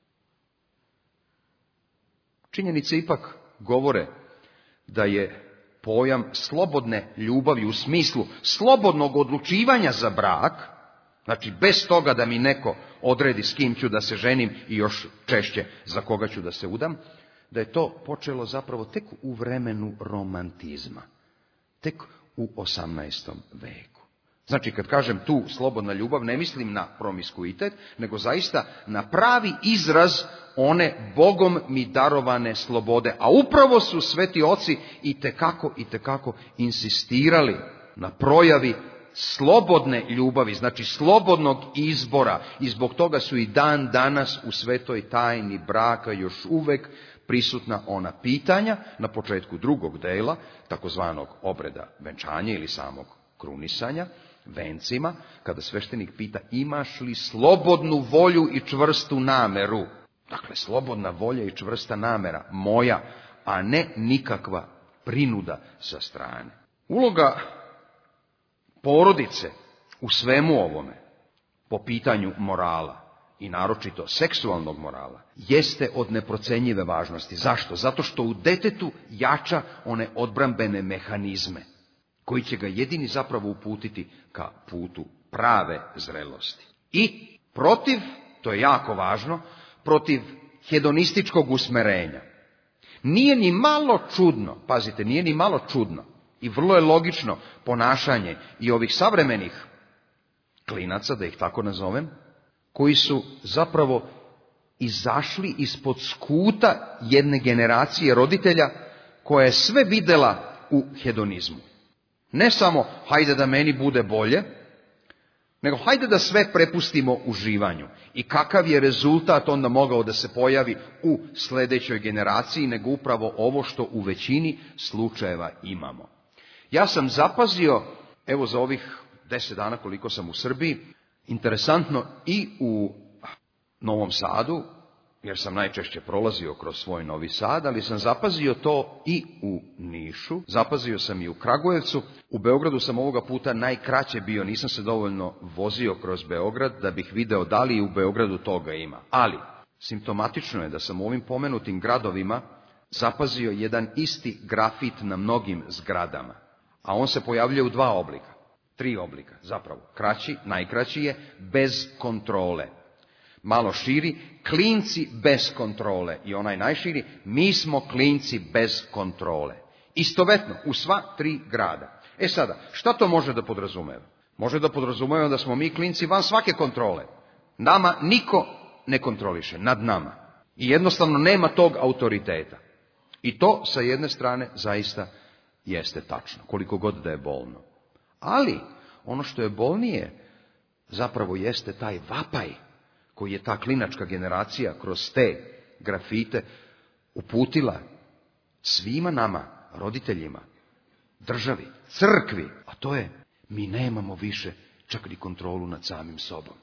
Speaker 3: Činjenice ipak govore da je pojam slobodne ljubavi u smislu slobodnog odlučivanja za brak, znači bez toga da mi neko odredi s kim ću da se ženim i još češće za koga ću da se udam, da je to počelo zapravo tek u vremenu romantizma, tek u 18. veku. Znači, kad kažem tu slobodna ljubav, ne mislim na promiskuitet, nego zaista na pravi izraz one Bogom mi darovane slobode. A upravo su sveti oci i tekako insistirali na projavi slobodne ljubavi, znači slobodnog izbora. I zbog toga su i dan danas u svetoj tajni braka još uvek prisutna ona pitanja na početku drugog dela, takozvanog obreda venčanja ili samog krunisanja, vencima, kada sveštenik pita: imaš li slobodnu volju i čvrstu nameru? Dakle, slobodna volja i čvrsta namera moja, a ne nikakva prinuda sa strane. Uloga porodice u svemu ovome, po pitanju morala, i naročito seksualnog morala, jeste od neprocenjive važnosti. Zašto? Zato što u detetu jača one odbrambene mehanizme, koji će ga jedini zapravo uputiti ka putu prave zrelosti. I protiv, to je jako važno, protiv hedonističkog usmerenja. Nije ni malo čudno, pazite, nije ni malo čudno i vrlo je logično ponašanje i ovih savremenih klinaca, da ih tako nazovem, koji su zapravo izašli ispod skuta jedne generacije roditelja koja je sve videla u hedonizmu. Ne samo hajde da meni bude bolje, nego hajde da sve prepustimo uživanju. I kakav je rezultat onda mogao da se pojavi u sljedećoj generaciji, nego upravo ovo što u većini slučajeva imamo. Ja sam zapazio, evo za ovih 10 dana koliko sam u Srbiji, interesantno i u Novom Sadu, jer sam najčešće prolazio kroz svoj Novi Sad, ali sam zapazio to i u Nišu, zapazio sam i u Kragujevcu. U Beogradu sam ovoga puta najkraće bio, nisam se dovoljno vozio kroz Beograd da bih video da li u Beogradu toga ima. Ali simptomatično je da sam u ovim pomenutim gradovima zapazio jedan isti grafit na mnogim zgradama. A on se pojavljuje u 2 oblika, 3 oblika zapravo. Kraći, najkraći je bez kontrole. Malo širi, klinci bez kontrole. I onaj najširi, mi smo klinci bez kontrole. Istovetno, u sva 3 grada. Sada, šta to može da podrazumeva? Može da podrazumeva da smo mi klinci van svake kontrole. Nama niko ne kontroliše, nad nama. I jednostavno nema tog autoriteta. I to sa jedne strane zaista jeste tačno, koliko god da je bolno. Ali, ono što je bolnije, zapravo jeste taj vapaj koji je ta klinačka generacija kroz te grafite uputila svima nama, roditeljima, državi, crkvi. A to je, mi nemamo više čak ni kontrolu nad samim sobom.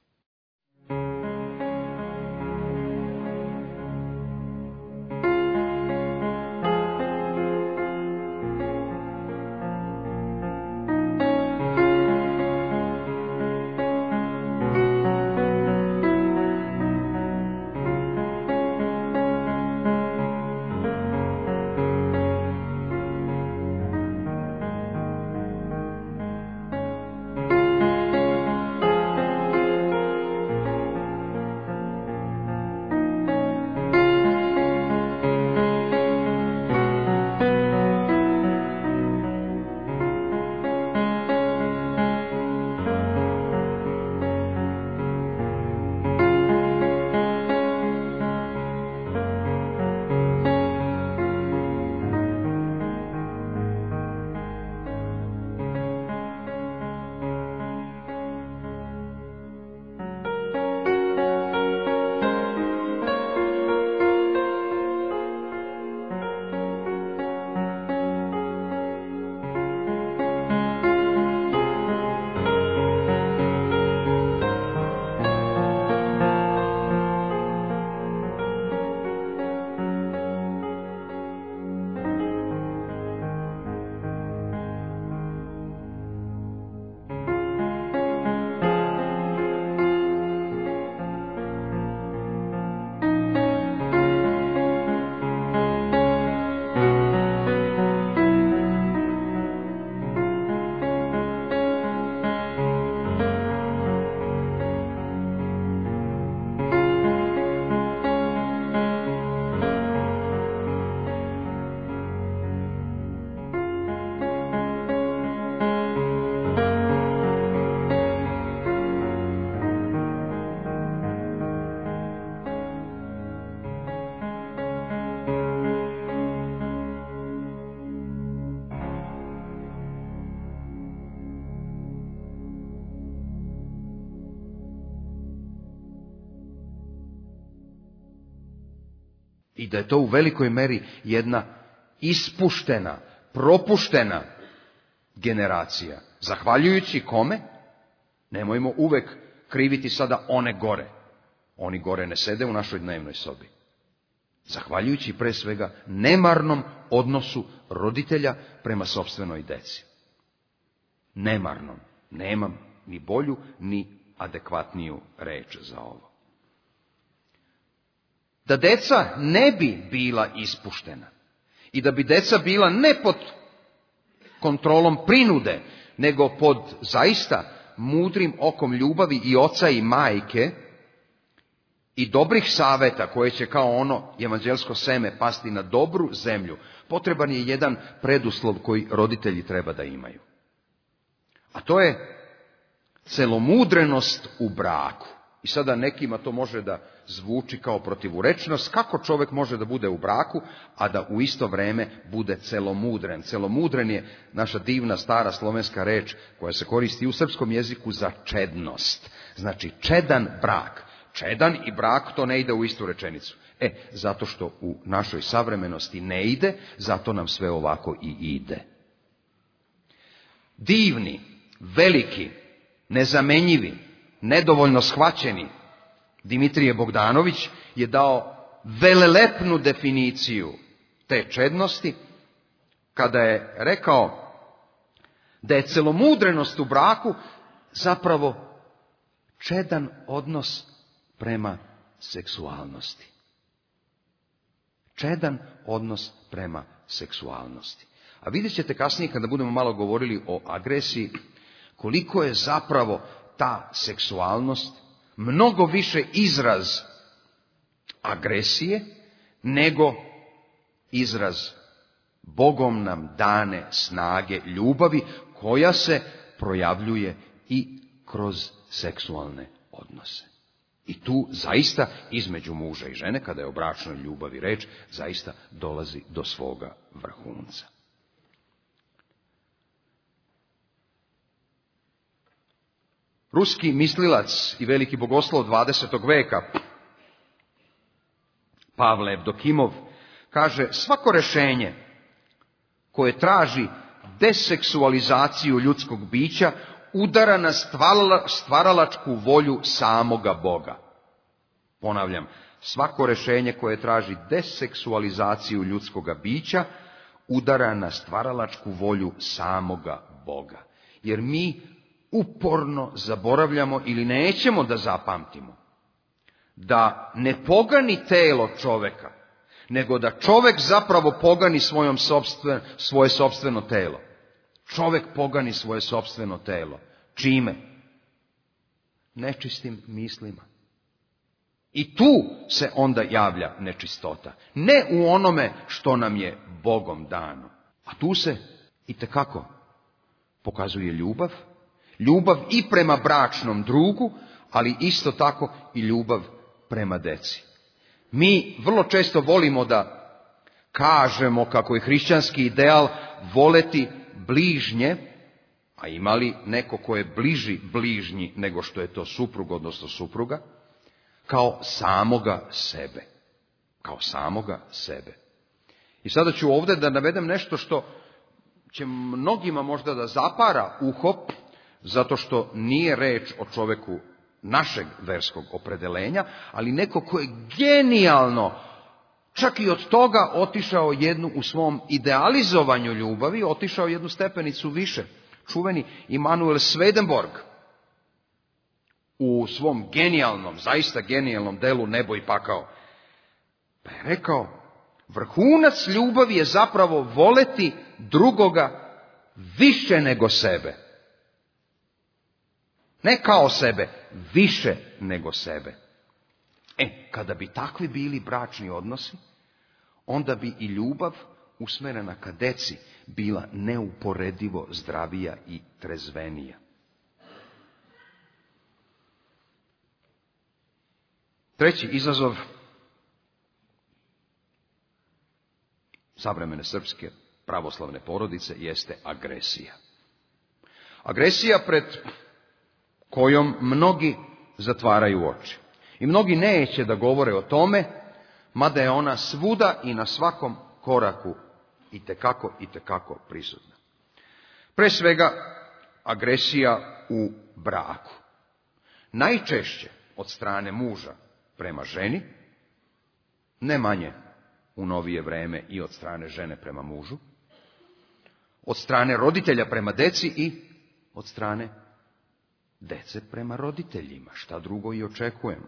Speaker 3: I da je to u velikoj meri jedna ispuštena, propuštena generacija. Zahvaljujući kome? Nemojmo uvek kriviti sada one gore. Oni gore ne sede u našoj dnevnoj sobi. Zahvaljujući pre svega nemarnom odnosu roditelja prema sopstvenoj deci. Nemarnom. Nemam ni bolju, ni adekvatniju reč za ovo. Da deca ne bi bila ispuštena i da bi deca bila ne pod kontrolom prinude, nego pod zaista mudrim okom ljubavi i oca i majke i dobrih saveta koje će kao ono evanđelsko seme pasti na dobru zemlju, potreban je jedan preduslov koji roditelji treba da imaju. A to je celomudrenost u braku. I sada nekima to može da zvuči kao protivurečnost, kako čovjek može da bude u braku, a da u isto vreme bude celomudren. Celomudren je naša divna stara slovenska reč koja se koristi u srpskom jeziku za čednost. Znači čedan brak. Čedan i brak to ne ide u istu rečenicu. Zato što u našoj savremenosti ne ide, zato nam sve ovako i ide. Divni, veliki, nezamenjivi, nedovoljno shvaćeni Dimitrije Bogdanović je dao velelepnu definiciju te čednosti kada je rekao da je celomudrenost u braku zapravo čedan odnos prema seksualnosti. Čedan odnos prema seksualnosti. A vidjet ćete kasnije kada budemo malo govorili o agresiji, koliko je zapravo ta seksualnost mnogo više izraz agresije nego izraz Bogom nam dane snage ljubavi koja se projavljuje i kroz seksualne odnose. I tu zaista između muža i žene, kada je o bračnoj ljubavi reč, zaista dolazi do svoga vrhunca. Ruski mislilac i veliki bogoslov 20. veka, Pavle Evdokimov, kaže: svako rješenje koje traži deseksualizaciju ljudskog bića udara na stvaralačku volju samoga Boga. Ponavljam, svako rješenje koje traži deseksualizaciju ljudskoga bića udara na stvaralačku volju samoga Boga. Jer mi uporno zaboravljamo ili nećemo da zapamtimo da ne pogani telo čoveka, nego da čovek zapravo pogani svoje sopstveno telo. Čovek pogani svoje sopstveno telo. Čime? Nečistim mislima. I tu se onda javlja nečistota. Ne u onome što nam je Bogom dano. A tu se itekako pokazuje ljubav. Ljubav i prema bračnom drugu, ali isto tako i ljubav prema deci. Mi vrlo često volimo da kažemo kako je hrišćanski ideal voleti bližnje, a ima li neko ko je bliži bližnji nego što je to suprug, odnosno supruga, kao samoga sebe. Kao samoga sebe. I sada ću ovdje da navedem nešto što će mnogima možda da zapara uho, zato što nije reč o čoveku našeg verskog opredelenja, ali neko ko je genijalno, čak i od toga otišao jednu u svom idealizovanju ljubavi, otišao jednu stepenicu više. Čuveni Immanuel Swedenborg u svom genijalnom, zaista genijalnom delu Nebo i pakao, pa je rekao: vrhunac ljubavi je zapravo voleti drugoga više nego sebe. Ne kao sebe, više nego sebe. Kada bi takvi bili bračni odnosi, onda bi i ljubav usmerena ka deci bila neuporedivo zdravija i trezvenija. Treći izazov savremene srpske pravoslavne porodice jeste agresija. Agresija pred kojom mnogi zatvaraju oči. I mnogi neće da govore o tome, mada je ona svuda i na svakom koraku itekako prisutna. Pre svega, agresija u braku. Najčešće od strane muža prema ženi, ne manje u novije vreme i od strane žene prema mužu, od strane roditelja prema deci i od strane dece prema roditeljima. Šta drugo i očekujemo?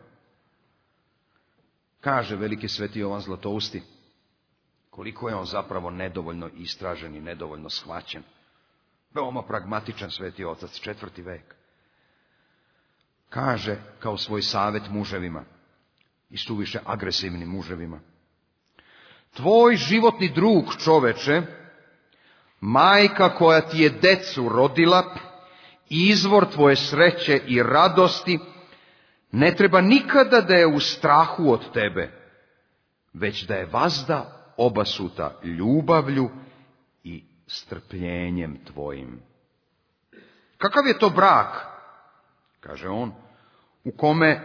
Speaker 3: Kaže veliki sveti Jovan Zlatousti, koliko je on zapravo nedovoljno istražen i nedovoljno shvaćen. Veoma pragmatičan sveti otac, 4. vek. Kaže kao svoj savjet muževima i suviše agresivnim muževima: tvoj životni drug, čoveče, majka koja ti je decu rodila, izvor tvoje sreće i radosti, ne treba nikada da je u strahu od tebe, već da je vazda obasuta ljubavlju i strpljenjem tvojim. Kakav je to brak, kaže on, u kome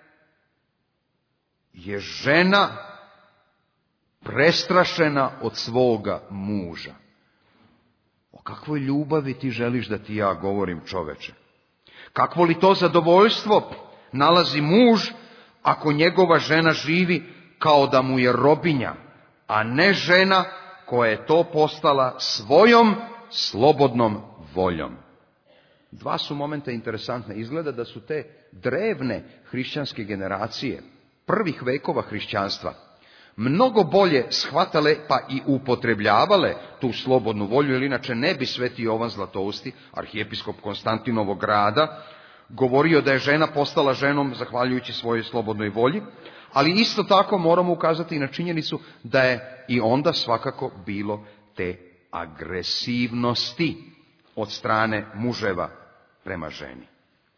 Speaker 3: je žena prestrašena od svoga muža? O kakvoj ljubavi ti želiš da ti ja govorim, čoveče? Kakvo li to zadovoljstvo nalazi muž ako njegova žena živi kao da mu je robinja, a ne žena koja je to postala svojom slobodnom voljom? Dva su momenta interesantne. Izgleda da su te drevne hrišćanske generacije prvih vekova hrišćanstva mnogo bolje shvatale pa i upotrebljavale tu slobodnu volju, jer inače ne bi Sveti Jovan Zlatousti, arhijepiskop Konstantinovog grada, govorio da je žena postala ženom zahvaljujući svojoj slobodnoj volji, ali isto tako moramo ukazati i na činjenicu da je i onda svakako bilo te agresivnosti od strane muževa prema ženi.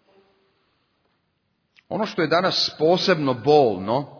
Speaker 3: Ono što je danas posebno bolno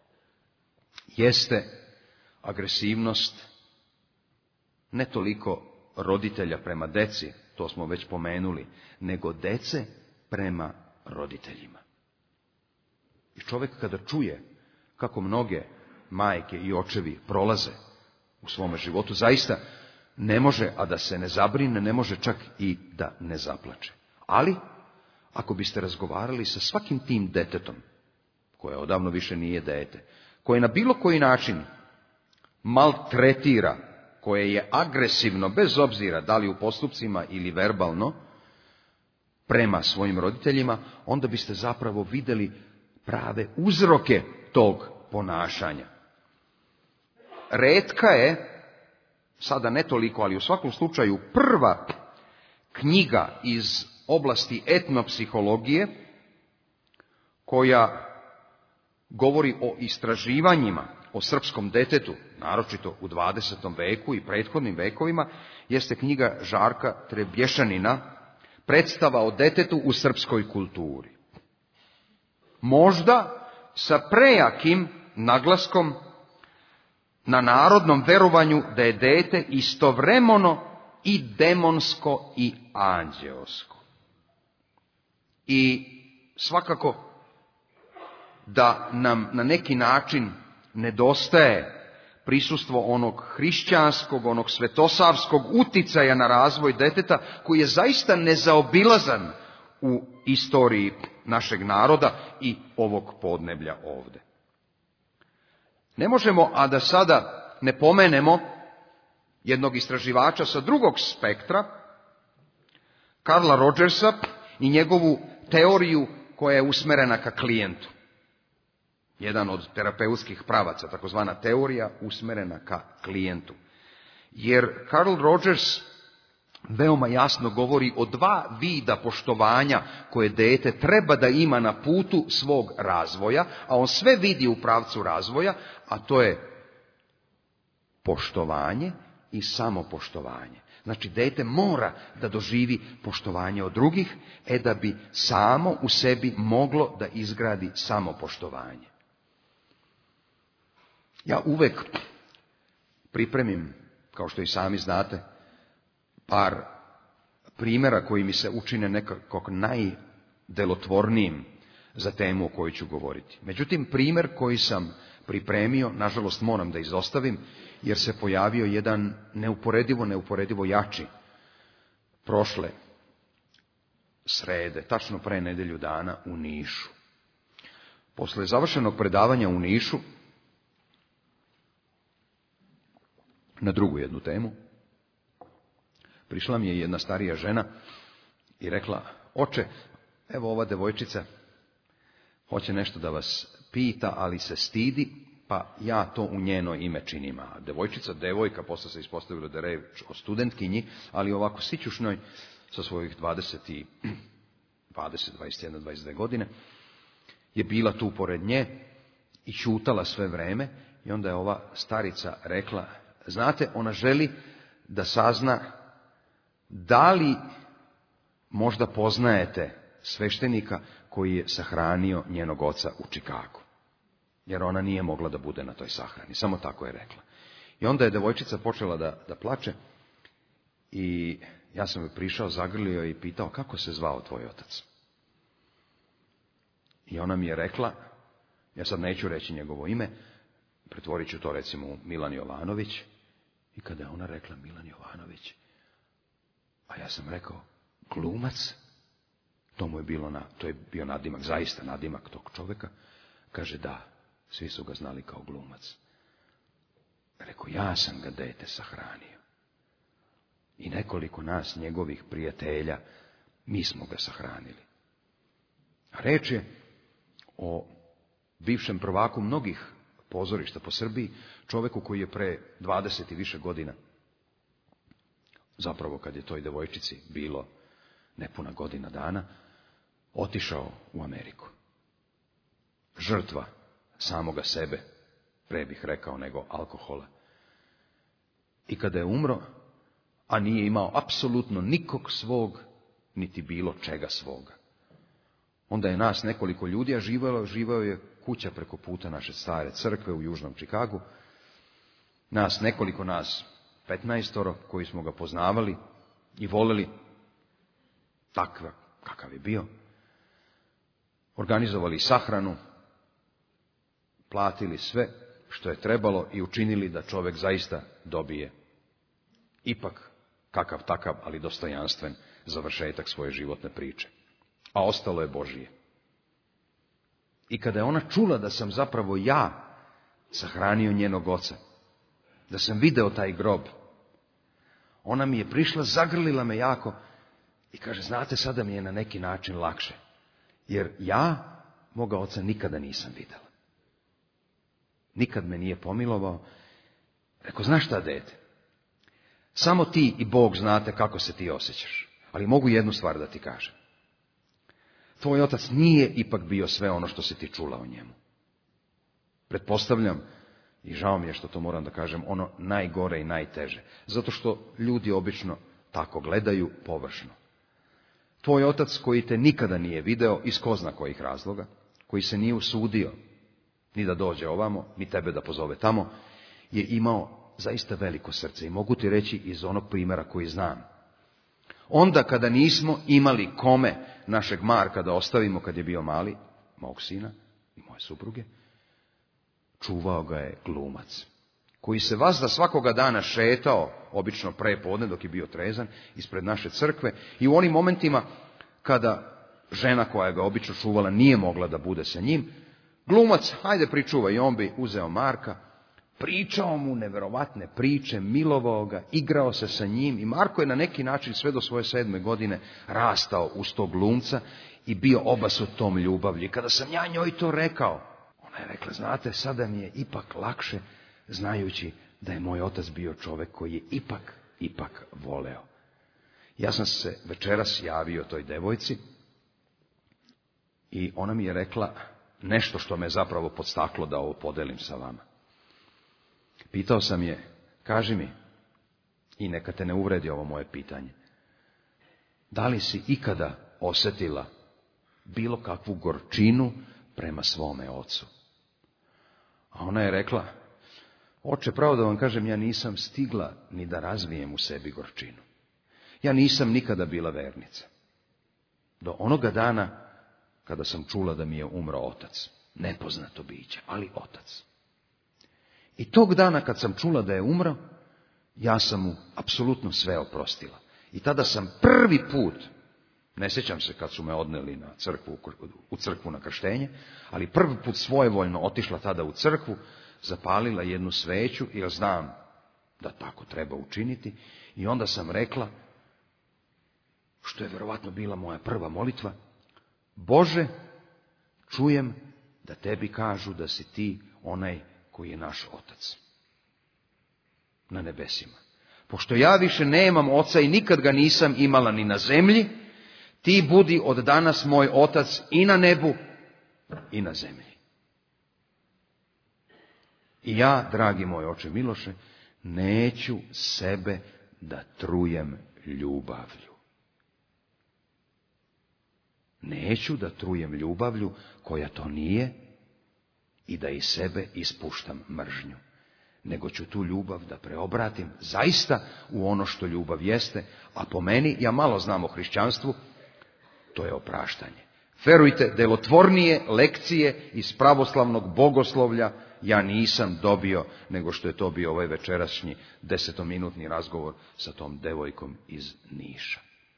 Speaker 3: jeste agresivnost ne toliko roditelja prema deci, to smo već pomenuli, nego dece prema roditeljima. I čovjek kada čuje kako mnoge majke i očevi prolaze u svome životu, zaista ne može, a da se ne zabrine, ne može čak i da ne zaplače. Ali, ako biste razgovarali sa svakim tim detetom, koje odavno više nije dete, koje na bilo koji način maltretira, koje je agresivno, bez obzira da li u postupcima ili verbalno, prema svojim roditeljima, onda biste zapravo vidjeli prave uzroke tog ponašanja. Retka je, sada ne toliko, ali u svakom slučaju prva knjiga iz oblasti etnopsihologije koja govori o istraživanjima o srpskom detetu, naročito u 20. veku i prethodnim vekovima, jeste knjiga Žarka Trebješanina, Predstava o detetu u srpskoj kulturi. Možda sa prejakim naglaskom na narodnom verovanju da je dete istovremeno i demonsko i anđeosko. I svakako da nam na neki način nedostaje prisustvo onog hrišćanskog, onog svetosavskog uticaja na razvoj deteta, koji je zaista nezaobilazan u istoriji našeg naroda i ovog podneblja ovde. Ne možemo, a da sada ne pomenemo jednog istraživača sa drugog spektra, Karla Rodgersa i njegovu teoriju koja je usmerena ka klijentu. Jedan od terapeutskih pravaca, takozvana teorija usmerena ka klijentu. Jer Carl Rogers veoma jasno govori o dva vida poštovanja koje dete treba da ima na putu svog razvoja, a on sve vidi u pravcu razvoja, a to je poštovanje i samopoštovanje. Znači, dete mora da doživi poštovanje od drugih, da bi samo u sebi moglo da izgradi samopoštovanje. Ja uvek pripremim, kao što i sami znate, par primjera koji mi se učine nekako najdelotvornijim za temu o kojoj ću govoriti. Međutim, primjer koji sam pripremio, nažalost moram da izostavim, jer se pojavio jedan neuporedivo jači prošle srede, tačno pre nedelju dana u Nišu. Posle završenog predavanja u Nišu, na drugu jednu temu, prišla mi je jedna starija žena i rekla: oče, evo ova devojčica hoće nešto da vas pita, ali se stidi, pa ja to u njeno ime činim. A devojka, posle se ispostavilo da je reč o studentkinji, ali ovako sićušnoj, sa svojih 20, 21, 22 godine, je bila tu pored nje i ćutala sve vreme. I onda je ova starica rekla: znate, ona želi da sazna da li možda poznajete sveštenika koji je sahranio njenog oca u Čikagu. Jer ona nije mogla da bude na toj sahrani. Samo tako je rekla. I onda je devojčica počela da plače i ja sam joj prišao, zagrlio i pitao: kako se zvao tvoj otac? I ona mi je rekla, ja sad neću reći njegovo ime, pretvorit ću to recimo u Milan Jovanović. I kada je ona rekla Milan Jovanović, a ja sam rekao: glumac? To je bio nadimak, zaista nadimak tog čovjeka. Kaže: da, svi su ga znali kao glumac. Rekao: ja sam ga, dete, sahranio. I nekoliko nas, njegovih prijatelja, mi smo ga sahranili. A reč je o bivšem prvaku mnogih pozorišta po Srbiji, čoveku koji je pre 20 i više godina, zapravo kad je toj devojčici bilo nepuna godina dana, otišao u Ameriku. Žrtva samoga sebe, pre bih rekao nego alkohola. I kada je umro, a nije imao apsolutno nikog svog, niti bilo čega svoga, onda je nas nekoliko ljudi, a živao je kuća preko puta naše stare crkve u Južnom Čikagu, nas 15 koji smo ga poznavali i voleli takva kakav je bio, organizovali sahranu, platili sve što je trebalo i učinili da čovjek zaista dobije ipak kakav takav, ali dostojanstven završetak svoje životne priče. A ostalo je Božije. I kada je ona čula da sam zapravo ja sahranio njenog oca, da sam video taj grob, ona mi je prišla, zagrlila me jako i kaže, znate, sada mi je na neki način lakše, jer ja moga oca nikada nisam videla. Nikad me nije pomilovao. Rekao, znaš šta, dete, samo ti i Bog znate kako se ti osjećaš, ali mogu jednu stvar da ti kažem. Tvoj otac nije ipak bio sve ono što si ti čula o njemu. Pretpostavljam, i žao mi je što to moram da kažem, ono najgore i najteže, zato što ljudi obično tako gledaju površno. Tvoj otac koji te nikada nije video iz ko zna kojih razloga, koji se nije usudio ni da dođe ovamo, ni tebe da pozove tamo, je imao zaista veliko srce. I mogu ti reći iz onog primjera koji znam. Onda kada nismo imali kome našeg Marka da ostavimo kad je bio mali, mog sina i moje supruge, čuvao ga je glumac, koji se vazda svakoga dana šetao, obično prepodne dok je bio trezan, ispred naše crkve, i u onim momentima kada žena koja ga obično čuvala nije mogla da bude sa njim, glumac, hajde pričuvaj, i on bi uzeo Marka, pričao mu neverovatne priče, milovao ga, igrao se sa njim, i Marko je na neki način sve do svoje 7. godine rastao uz tog glumca i bio obasut tom ljubavlju. Kada sam ja njoj to rekao, ona je rekla, znate, sada mi je ipak lakše, znajući da je moj otac bio čovjek koji je ipak voleo. Ja sam se večeras javio toj devojci i ona mi je rekla nešto što me zapravo podstaklo da ovo podelim sa vama. Pitao sam je, kaži mi, i neka te ne uvredi ovo moje pitanje, da li si ikada osjetila bilo kakvu gorčinu prema svome ocu? A ona je rekla, oče, pravo da vam kažem, ja nisam stigla ni da razvijem u sebi gorčinu. Ja nisam nikada bila vernica. Do onoga dana kada sam čula da mi je umro otac. Nepoznato biće, ali otac. I tog dana kad sam čula da je umro, ja sam mu apsolutno sve oprostila. I tada sam prvi put, ne sjećam se kad su me odneli u crkvu na krštenje, ali prvi put svojevoljno otišla tada u crkvu, zapalila jednu sveću, jer znam da tako treba učiniti, i onda sam rekla, što je vjerovatno bila moja prva molitva, Bože, čujem da tebi kažu da si ti onaj koji je naš otac na nebesima. Pošto ja više nemam oca i nikad ga nisam imala ni na zemlji, ti budi od danas moj otac i na nebu i na zemlji. I ja, dragi moj oče Miloše, neću sebe da trujem ljubavlju. Neću da trujem ljubavlju koja to nije i da iz sebe ispuštam mržnju, nego ću tu ljubav da preobratim zaista u ono što ljubav jeste, a po meni, ja malo znam o hrišćanstvu, to je opraštanje. Verujte, delotvornije lekcije iz pravoslavnog bogoslovlja ja nisam dobio, nego što je to bio ovaj večerašnji 10-minutni razgovor sa tom devojkom iz Niša.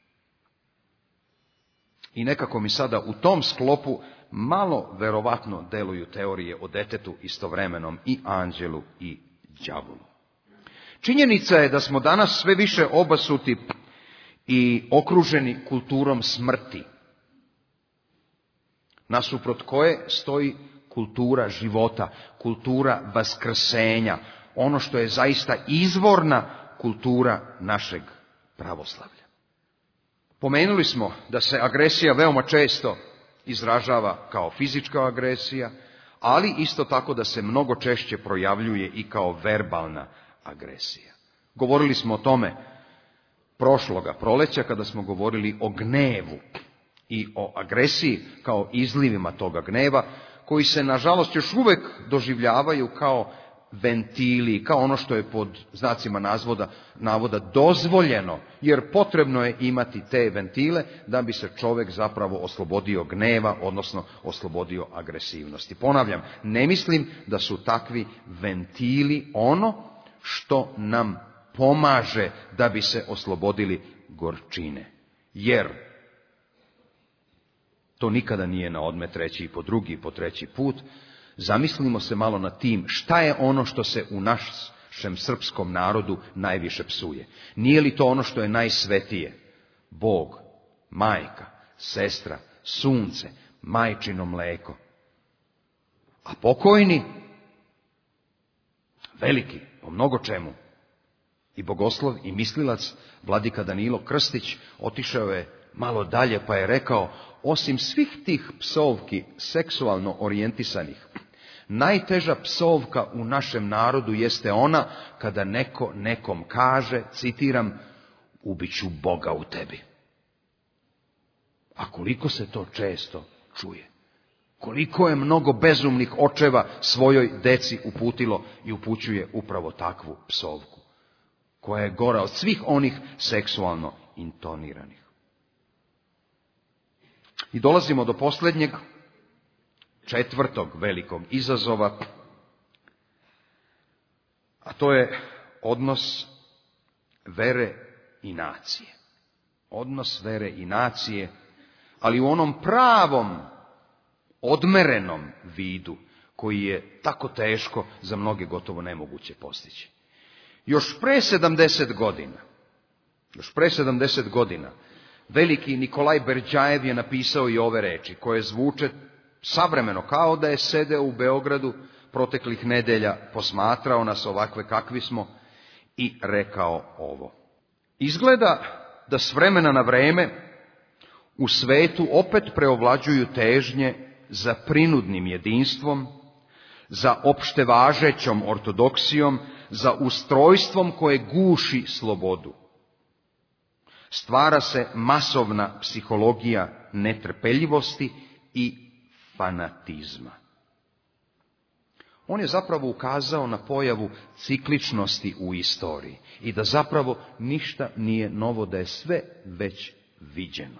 Speaker 3: I nekako mi sada u tom sklopu malo verovatno deluju teorije o detetu istovremenom i anđelu i đavolu. Činjenica je da smo danas sve više obasuti i okruženi kulturom smrti, nasuprot koje stoji kultura života, kultura vaskrsenja, ono što je zaista izvorna kultura našeg pravoslavlja. Pomenuli smo da se agresija veoma često izražava kao fizička agresija, ali isto tako da se mnogo češće projavljuje i kao verbalna agresija. Govorili smo o tome prošloga proleća kada smo govorili o gnevu i o agresiji kao izlivima toga gneva, koji se nažalost još uvek doživljavaju kao ventili, kao ono što je pod znacima navoda dozvoljeno, jer potrebno je imati te ventile da bi se čovek zapravo oslobodio gneva, odnosno oslobodio agresivnosti. Ponavljam, ne mislim da su takvi ventili ono što nam pomaže da bi se oslobodili gorčine. Jer to nikada nije na odmet reći i po drugi i po treći put. Zamislimo se malo nad tim šta je ono što se u našem srpskom narodu najviše psuje. Nije li to ono što je najsvetije? Bog, majka, sestra, sunce, majčino mleko. A pokojni, veliki, po mnogo čemu, i bogoslov i mislilac, vladika Danilo Krstić, otišao je malo dalje pa je rekao, osim svih tih psovki seksualno orijentisanih, najteža psovka u našem narodu jeste ona kada neko nekom kaže, citiram, ubiću Boga u tebi. A koliko se to često čuje? Koliko je mnogo bezumnih očeva svojoj deci uputilo i upućuje upravo takvu psovku, koja je gora od svih onih seksualno intoniranih. I dolazimo do posljednjeg, četvrtog velikog izazova, a to je odnos vere i nacije. Odnos vere i nacije, ali u onom pravom, odmerenom vidu, koji je tako teško za mnoge gotovo nemoguće postići. Još pre 70 godina, veliki Nikolaj Berdjajev je napisao i ove reči, koje zvuče savremeno, kao da je sedeo u Beogradu proteklih nedelja, posmatrao nas ovakve kakvi smo i rekao ovo. Izgleda da s vremena na vreme u svetu opet preovlađuju težnje za prinudnim jedinstvom, za opštevažećom ortodoksijom, za ustrojstvom koje guši slobodu. Stvara se masovna psihologija netrpeljivosti i fanatizma. On je zapravo ukazao na pojavu cikličnosti u istoriji i da zapravo ništa nije novo, da je sve već viđeno.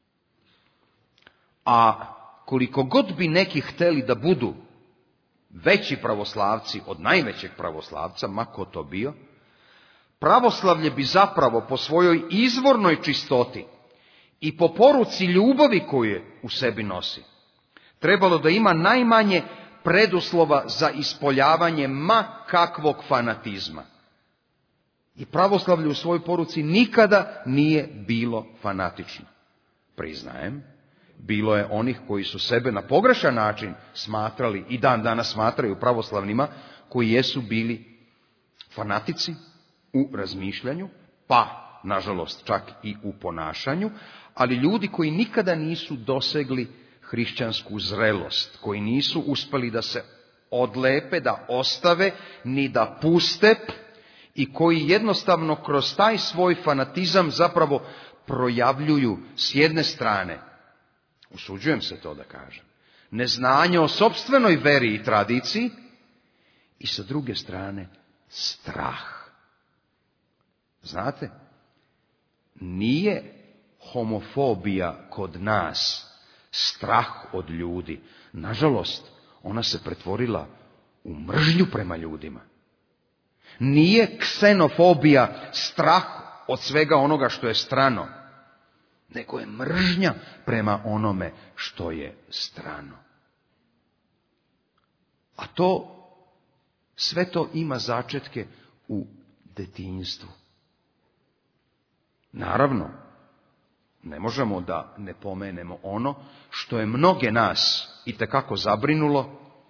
Speaker 3: A koliko god bi neki hteli da budu veći pravoslavci od najvećeg pravoslavca, ma ko to bio, pravoslavlje bi zapravo po svojoj izvornoj čistoti i po poruci ljubavi koju je u sebi nosi, trebalo da ima najmanje preduslova za ispoljavanje ma kakvog fanatizma. I pravoslavlje u svojoj poruci nikada nije bilo fanatično. Priznajem, bilo je onih koji su sebe na pogrešan način smatrali i dan danas smatraju pravoslavnima, koji jesu bili fanatici u razmišljanju, pa nažalost čak i u ponašanju, ali ljudi koji nikada nisu dosegli hrišćansku zrelost, koji nisu uspeli da se odlepe, da ostave, ni da puste i koji jednostavno kroz taj svoj fanatizam zapravo projavljuju s jedne strane, usuđujem se to da kažem, neznanje o sopstvenoj veri i tradiciji i sa druge strane strah. Znate, nije homofobija kod nas strah od ljudi. Nažalost, ona se pretvorila u mržnju prema ljudima. Nije ksenofobija strah od svega onoga što je strano, nego je mržnja prema onome što je strano. A to, sve to ima začetke u detinjstvu. Naravno, ne možemo da ne pomenemo ono što je mnoge nas itekako zabrinulo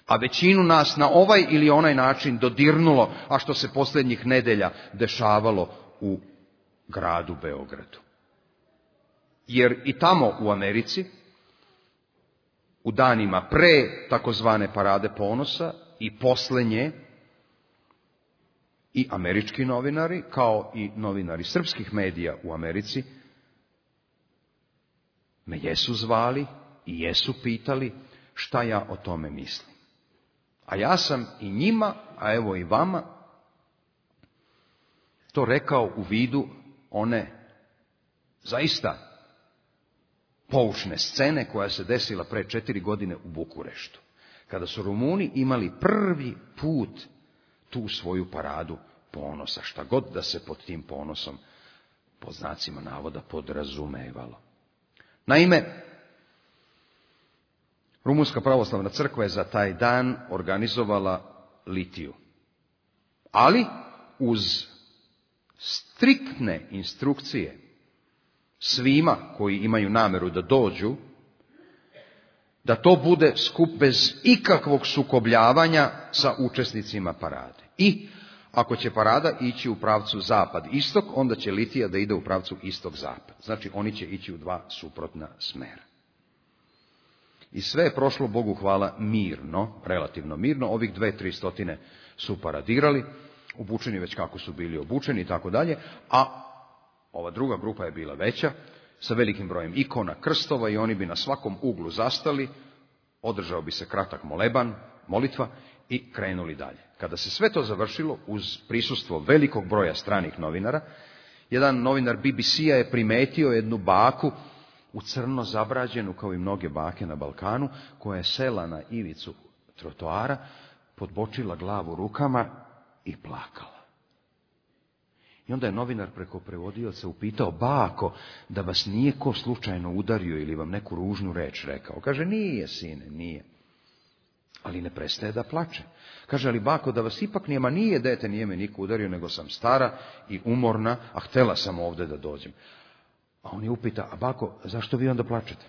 Speaker 3: a većinu nas na ovaj ili onaj način dodirnulo, a što se posljednjih nedelja dešavalo u gradu Beogradu. Jer i tamo u Americi, u danima pre takozvane parade ponosa i posle nje, i američki novinari, kao i novinari srpskih medija u Americi, me jesu zvali i jesu pitali šta ja o tome mislim. A ja sam i njima, a evo i vama, to rekao u vidu one zaista poučne scene koja se desila pre 4 godine u Bukureštu, kada su Rumuni imali prvi put tu svoju paradu ponosa, šta god da se pod tim ponosom, pod znacima navoda, podrazumevalo. Naime, Rumunska pravoslavna crkva je za taj dan organizovala litiju, ali uz striktne instrukcije svima koji imaju nameru da dođu, da to bude skup bez ikakvog sukobljavanja sa učesnicima parade. I ako će parada ići u pravcu zapad-istok, onda će litija da ide u pravcu istok-zapad. Znači oni će ići u 2 suprotna smera. I sve je prošlo, Bogu hvala, mirno, relativno mirno. Ovih 200-300 su paradirali, obučeni već kako su bili obučeni i tako dalje, a ova druga grupa je bila veća, sa velikim brojem ikona, krstova, i oni bi na svakom uglu zastali, održao bi se kratak moleban, molitva i krenuli dalje. Kada se sve to završilo, uz prisustvo velikog broja stranih novinara, jedan novinar BBC-a je primetio jednu baku u crno zabrađenu, kao i mnoge bake na Balkanu, koja je sela na ivicu trotoara, podbočila glavu rukama i plakala. I onda je novinar preko prevodioca upitao: bako, da vas nije ko slučajno udario ili vam neku ružnu reč rekao? Kaže: nije, sine, nije. Ali ne prestaje da plače. Kaže: ali bako, da vas ipak nije? Ma nije, dete, nije me niko udario, nego sam stara i umorna, a htela sam ovdje da dođem. A on je upita: a bako, zašto vi onda plačete?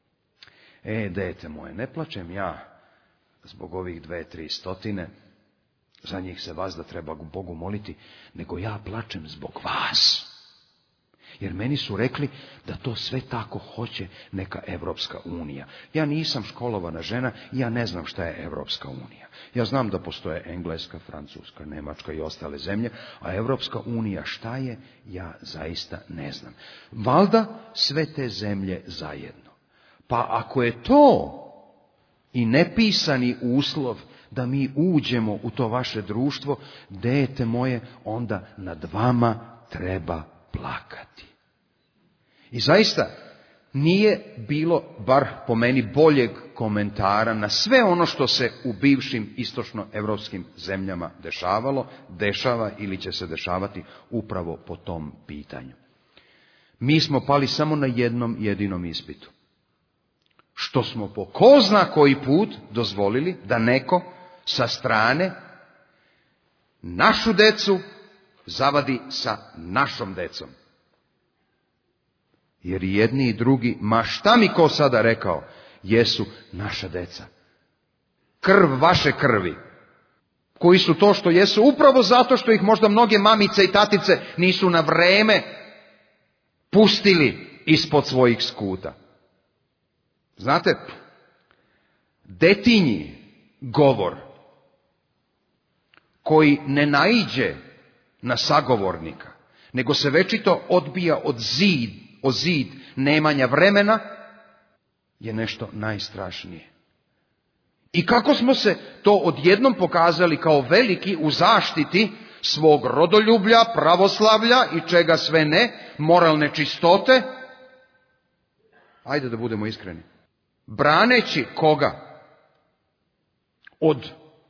Speaker 3: Dete moje, ne plačem ja zbog ovih 200-300, za njih se vas da treba Bogu moliti, nego ja plačem zbog vas. Jer meni su rekli da to sve tako hoće neka Evropska unija. Ja nisam školovana žena i ja ne znam šta je Evropska unija. Ja znam da postoje Engleska, Francuska, Nemačka i ostale zemlje, a Evropska unija šta je, ja zaista ne znam. Valjda sve te zemlje zajedno. Pa ako je to i nepisani uslov da mi uđemo u to vaše društvo, dete moje, onda nad vama treba plakati. I zaista nije bilo, bar po meni, boljeg komentara na sve ono što se u bivšim istočnoevropskim zemljama dešava ili će se dešavati upravo po tom pitanju. Mi smo pali samo na jednom jedinom ispitu. Što smo po ko zna koji put dozvolili da neko sa strane našu decu zavadi sa našom decom. Jer jedni i drugi, ma šta mi ko sada rekao, jesu naša deca. Krv vaše krvi. Koji su to što jesu upravo zato što ih možda mnoge mamice i tatice nisu na vreme pustili ispod svojih skuta. Znate, detinji govor koji ne naiđe na sagovornika, nego se večito odbija o zid nemanja vremena, je nešto najstrašnije. I kako smo se to odjednom pokazali kao veliki u zaštiti svog rodoljublja, pravoslavlja i čega sve ne, moralne čistote, ajde da budemo iskreni, braneći koga? Od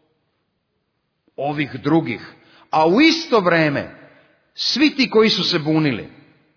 Speaker 3: ovih drugih. A u isto vrijeme, svi ti koji su se bunili,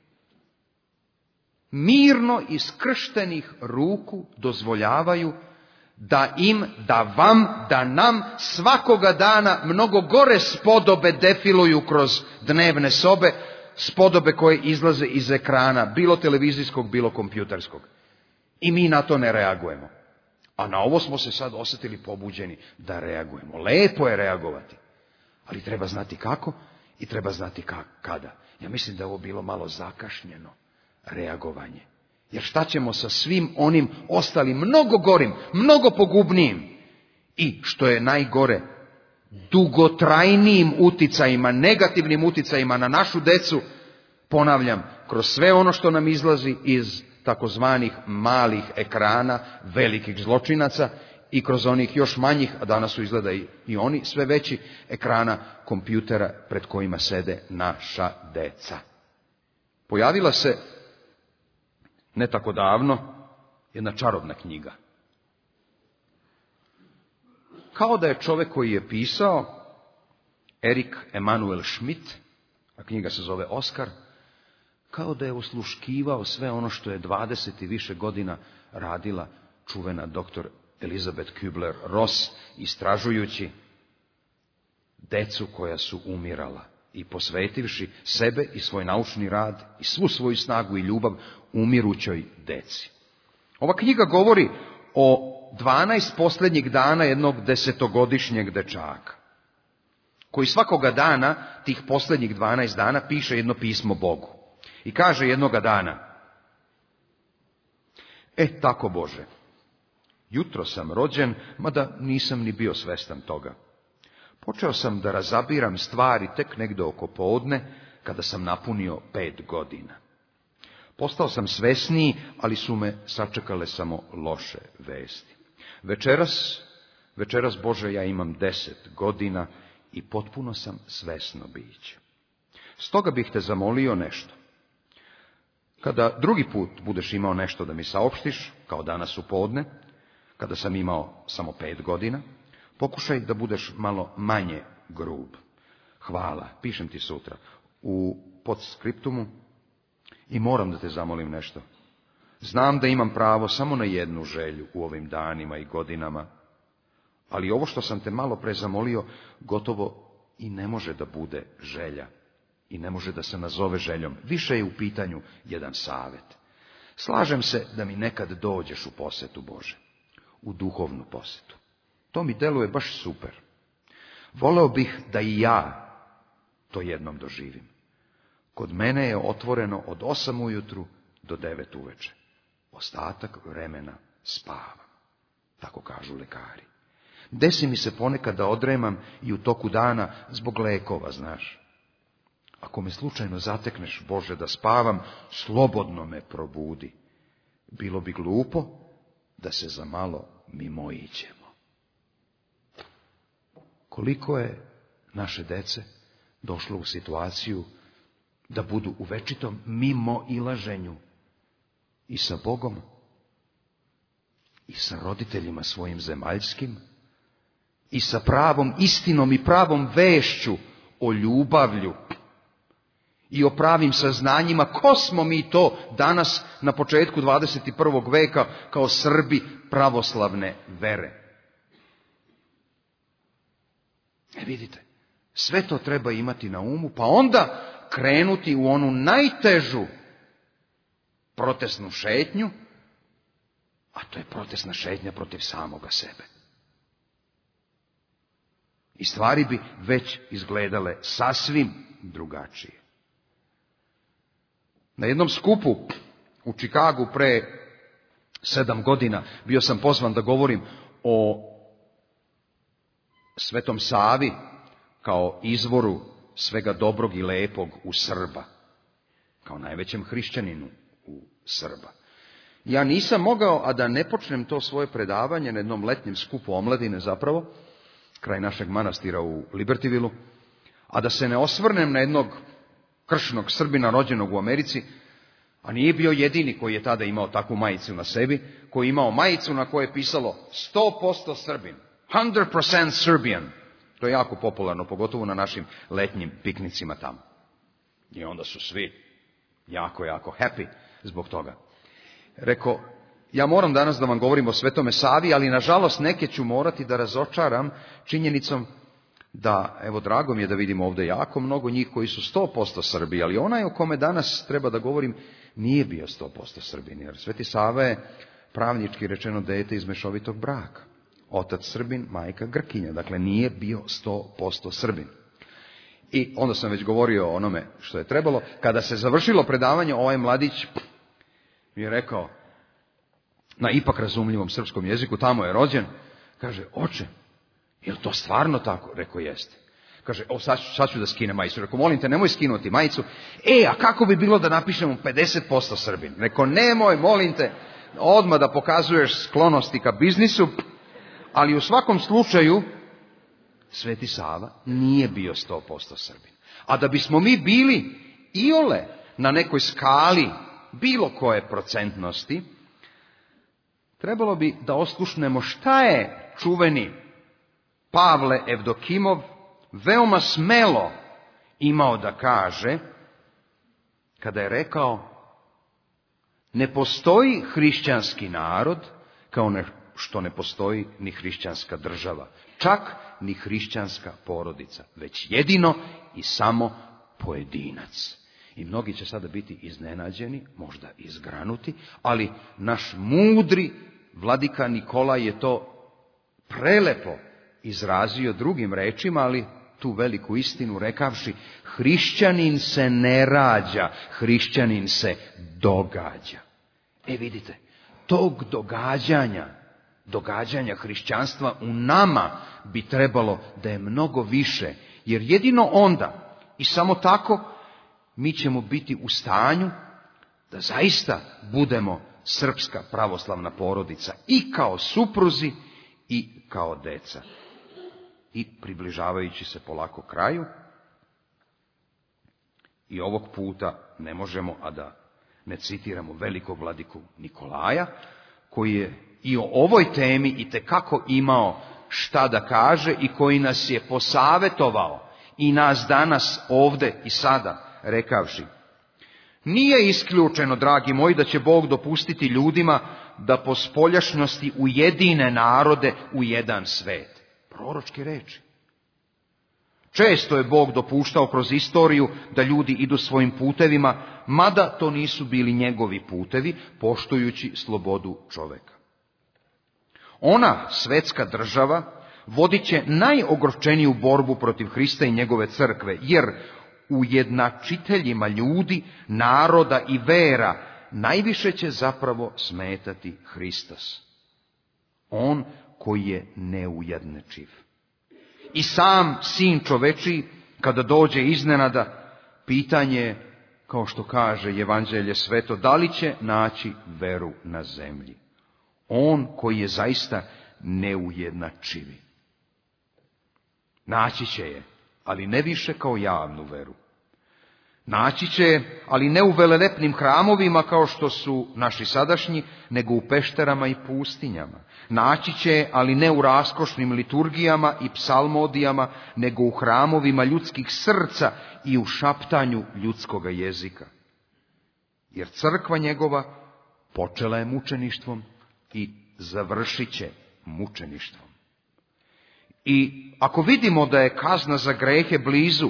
Speaker 3: mirno iz krštenih ruku dozvoljavaju da im, da vam, da nam svakoga dana mnogo gore spodobe defiluju kroz dnevne sobe, spodobe koje izlaze iz ekrana, bilo televizijskog, bilo kompjuterskog. I mi na to ne reagujemo. A na ovo smo se sad osjetili pobuđeni da reagujemo. Lepo je reagovati, ali treba znati kako i treba znati kada. Ja mislim da je ovo bilo malo zakašnjeno reagovanje. Jer šta ćemo sa svim onim ostalim mnogo gorim, mnogo pogubnijim i, što je najgore, dugotrajnijim uticajima, negativnim uticajima na našu decu, ponavljam, kroz sve ono što nam izlazi iz takozvanih malih ekrana, velikih zločinaca i kroz onih još manjih, a danas su izgleda i oni sve veći, ekrana kompjutera pred kojima sede naša deca. Pojavila se ne tako davno jedna čarobna knjiga. Kao da je čovjek koji je pisao, Erik Emanuel Schmidt, a knjiga se zove Oskar, kao da je osluškivao sve ono što je 20 i više godina radila čuvena doktor Elizabeth Kübler-Ross, istražujući decu koja su umirala i posvetivši sebe i svoj naučni rad i svu svoju snagu i ljubav umirućoj deci. Ova knjiga govori o 12 posljednjih dana jednog 10-godišnjeg dečaka, koji svakoga dana, tih posljednjih 12 dana, piše jedno pismo Bogu. I kaže jednoga dana: tako Bože, jutro sam rođen, mada nisam ni bio svestan toga. Počeo sam da razabiram stvari tek negdje oko podne, kada sam napunio 5 godina. Postao sam svesniji, ali su me sačekale samo loše vesti. Večeras Bože, ja imam 10 godina i potpuno sam svesno biće. Stoga bih te zamolio nešto. Kada drugi put budeš imao nešto da mi saopštiš, kao danas u podne, kada sam imao samo 5 godina, pokušaj da budeš malo manje grub. Hvala, pišem ti sutra u podskriptumu i moram da te zamolim nešto. Znam da imam pravo samo na jednu želju u ovim danima i godinama, ali ovo što sam te malo pre zamolio gotovo i ne može da bude želja i ne može da se nazove željom. Više je u pitanju jedan savjet. Slažem se da mi nekad dođeš u posetu, Bože, u duhovnu posetu. To mi deluje baš super. Voleo bih da i ja to jednom doživim. Kod mene je otvoreno od 8 ujutru do 9 uveče. Ostatak vremena spavam, tako kažu lekari. Desi mi se ponekad da odremam i u toku dana zbog lekova, znaš. Ako me slučajno zatekneš, Bože, da spavam, slobodno me probudi. Bilo bi glupo da se za malo mimoiđemo. Koliko je naše dece došlo u situaciju da budu u večitom mimoilaženju i sa Bogom i sa roditeljima svojim zemaljskim i sa pravom istinom i pravom vešću o ljubavlju i o pravim saznanjima ko smo mi to danas na početku 21. veka kao Srbi pravoslavne vere. Vidite, sve to treba imati na umu, pa onda krenuti u onu najtežu protestnu šetnju, a to je protestna šetnja protiv samoga sebe. I stvari bi već izgledale sasvim drugačije. Na jednom skupu u Čikagu pre 7 godina bio sam pozvan da govorim o Svetom Savi kao izvoru svega dobrog i lepog u Srba, kao najvećem hrišćaninu u Srba. Ja nisam mogao, a da ne počnem to svoje predavanje na jednom letnjem skupu omladine zapravo, kraj našeg manastira u Libertyvilu, a da se ne osvrnem na jednog kršnog Srbina rođenog u Americi, a nije bio jedini koji je tada imao takvu majicu na sebi, koji je imao majicu na kojoj je pisalo 100% Srbin, 100% Serbian. To je jako popularno, pogotovo na našim letnjim piknicima tamo. I onda su svi jako happy zbog toga. Rekao, ja moram danas da vam govorim o Svetome Savi, ali nažalost neke ću morati da razočaram činjenicom da, evo, drago mi je da vidimo ovdje jako mnogo njih koji su 100% Srbi, ali onaj o kome danas treba da govorim nije bio 100% Srbin, jer Sveti Sava je pravnički rečeno dete iz mešovitog braka. Otac Srbin, majka Grkinja. Dakle, nije bio 100% Srbin. I onda sam već govorio o onome što je trebalo. Kada se završilo predavanje, ovaj mladić mi je rekao, na ipak razumljivom srpskom jeziku, tamo je rođen, kaže, oče, je li to stvarno tako? Rekao, jeste. Kaže, sad ću da skinem majicu. Rekao, molim te, nemoj skinuti majicu. A kako bi bilo da napišemo 50% Srbin? Rekao, nemoj, molim te, odmah da pokazuješ sklonosti ka biznisu, ali u svakom slučaju, Sveti Sava nije bio 100% Srbin. A da bismo mi bili iole na nekoj skali bilo koje procentnosti, trebalo bi da oslušnemo šta je čuveni Pavle Evdokimov veoma smelo imao da kaže kada je rekao: ne postoji hrišćanski narod kao što ne postoji ni hrišćanska država, čak ni hrišćanska porodica, već jedino i samo pojedinac. I mnogi će sada biti iznenađeni, možda izgranuti, ali naš mudri vladika Nikolaj je to prelepo izrazio drugim rečima, ali tu veliku istinu rekavši: hrišćanin se ne rađa, hrišćanin se događa. Vidite, tog događanja hrišćanstva u nama bi trebalo da je mnogo više, jer jedino onda i samo tako mi ćemo biti u stanju da zaista budemo srpska pravoslavna porodica i kao supruzi i kao deca. I približavajući se polako kraju, i ovog puta ne možemo a da ne citiramo velikog vladiku Nikolaja, koji je i o ovoj temi itekako imao šta da kaže i koji nas je posavetovao i nas danas ovde i sada rekavši: nije isključeno, dragi moji, da će Bog dopustiti ljudima da po spoljašnosti ujedine narode u jedan svet. Proročke reči. Često je Bog dopuštao kroz istoriju da ljudi idu svojim putevima, mada to nisu bili njegovi putevi, poštujući slobodu čoveka. Ona svetska država vodit će najogorčeniju borbu protiv Hrista i njegove crkve, jer ujednačiteljima ljudi, naroda i vera najviše će zapravo smetati Hristos. On koji je neujednačiv. I sam sin čovečiji, kada dođe iznenada, pitanje je, kao što kaže Evanđelje sveto, da li će naći veru na zemlji. On koji je zaista neujednačivi. Naći će je, ali ne više kao javnu veru. Naći će je, ali ne u velelepnim hramovima kao što su naši sadašnji, nego u pešterama i pustinjama. Naći će je, ali ne u raskošnim liturgijama i psalmodijama, nego u hramovima ljudskih srca i u šaptanju ljudskoga jezika. Jer crkva njegova počela je mučeništvom i završit će mučeništvom. I ako vidimo da je kazna za grehe blizu,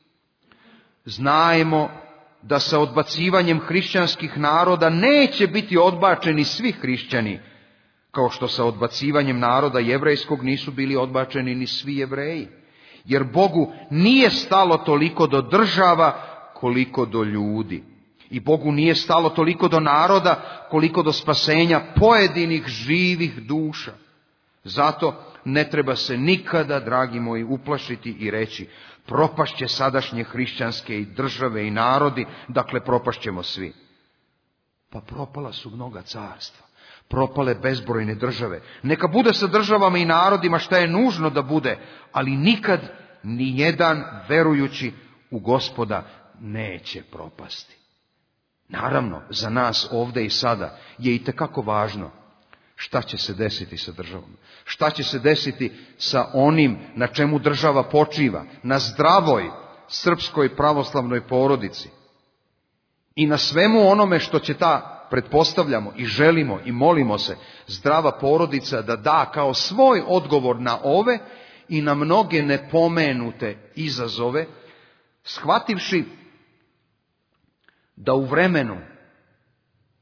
Speaker 3: znajmo da sa odbacivanjem hrišćanskih naroda neće biti odbačeni svi hrišćani, kao što sa odbacivanjem naroda jevrejskog nisu bili odbačeni ni svi Jevreji. Jer Bogu nije stalo toliko do država koliko do ljudi. I Bogu nije stalo toliko do naroda koliko do spasenja pojedinih živih duša. Zato ne treba se nikada, dragi moji, uplašiti i reći: propašće sadašnje hrišćanske i države i narodi, dakle propašćemo svi. Pa propala su mnoga carstva, propale bezbrojne države. Neka bude sa državama i narodima šta je nužno da bude, ali nikad ni jedan verujući u Gospoda neće propasti. Naravno, za nas ovde i sada je itekako važno šta će se desiti sa državom, šta će se desiti sa onim na čemu država počiva, na zdravoj srpskoj pravoslavnoj porodici i na svemu onome što će ta, pretpostavljamo i želimo i molimo se, zdrava porodica da da kao svoj odgovor na ove i na mnoge nepomenute izazove, shvativši da u vremenu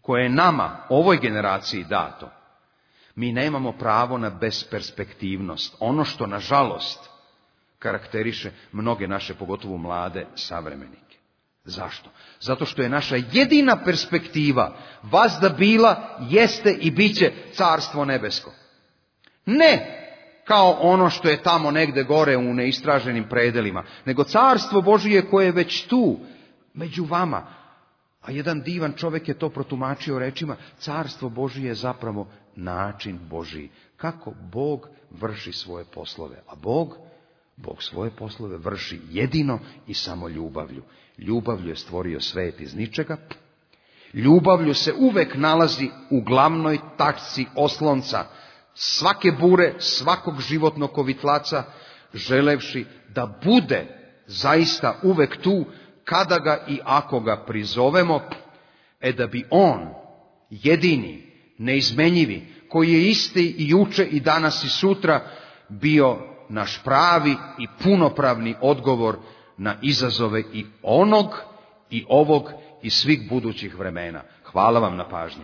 Speaker 3: koje je nama, ovoj generaciji dato, mi nemamo pravo na besperspektivnost. Ono što, nažalost, karakteriše mnoge naše, pogotovo mlade savremenike. Zašto? Zato što je naša jedina perspektiva vazda bila, jeste i bit će carstvo nebesko. Ne kao ono što je tamo negde gore u neistraženim predelima, nego carstvo Božije koje je već tu, među vama. A jedan divan čovjek je to protumačio rečima, carstvo Božije je zapravo način Božiji. Kako Bog vrši svoje poslove. A Bog svoje poslove vrši jedino i samo ljubavlju. Ljubavlju je stvorio svet iz ničega. Ljubavlju se uvek nalazi u glavnoj tačci oslonca svake bure, svakog životnog kovitlaca, želevši da bude zaista uvek tu, kada ga i ako ga prizovemo, da bi on, jedini, neizmenjivi, koji je isti i juče i danas i sutra, bio naš pravi i punopravni odgovor na izazove i onog i ovog i svih budućih vremena. Hvala vam na pažnji.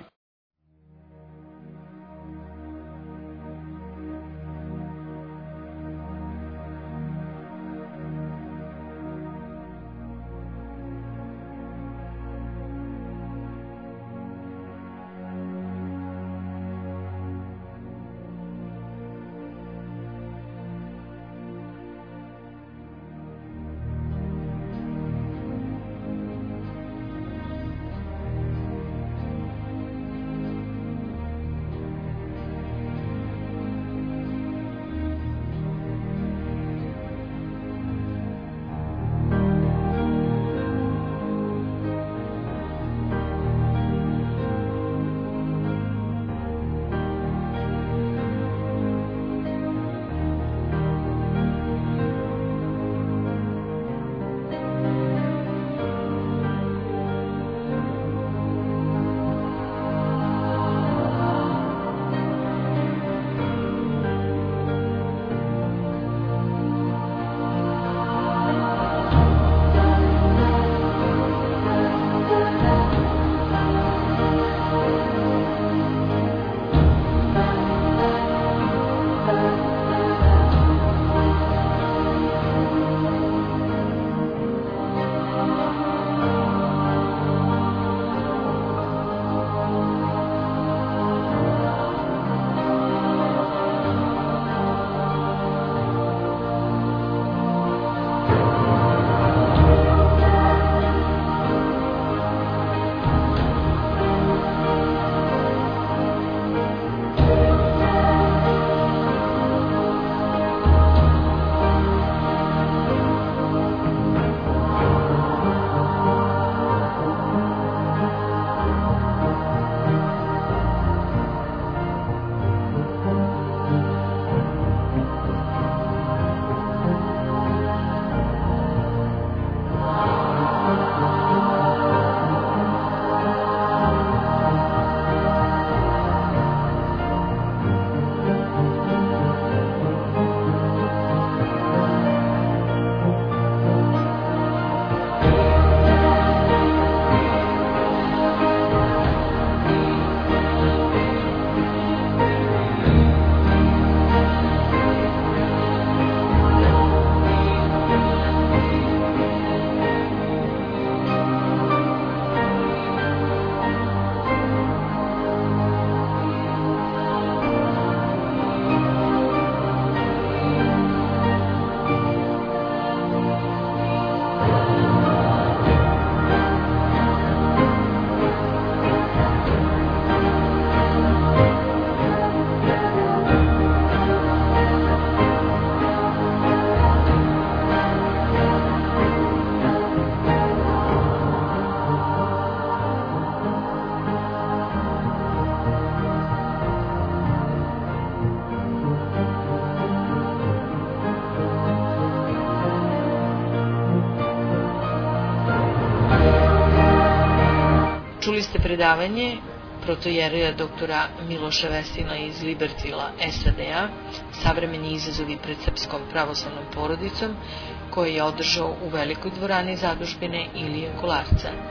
Speaker 2: Čuli ste predavanje protojereja doktora Miloša Vesina iz Libertvila, SAD-a, savremeni izazovi pred srpskom pravoslavnom porodicom, koje je održao u velikoj dvorani zadužbine Ilije Kolarca.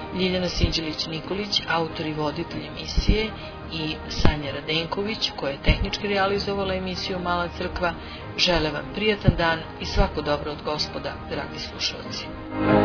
Speaker 2: Ljiljana Sinđelić-Nikolić, autor i voditelj emisije, i Sanja Radenković, koja je tehnički realizovala emisiju Mala crkva, žele vam prijatan dan i svako dobro od Gospoda, dragi slušalci.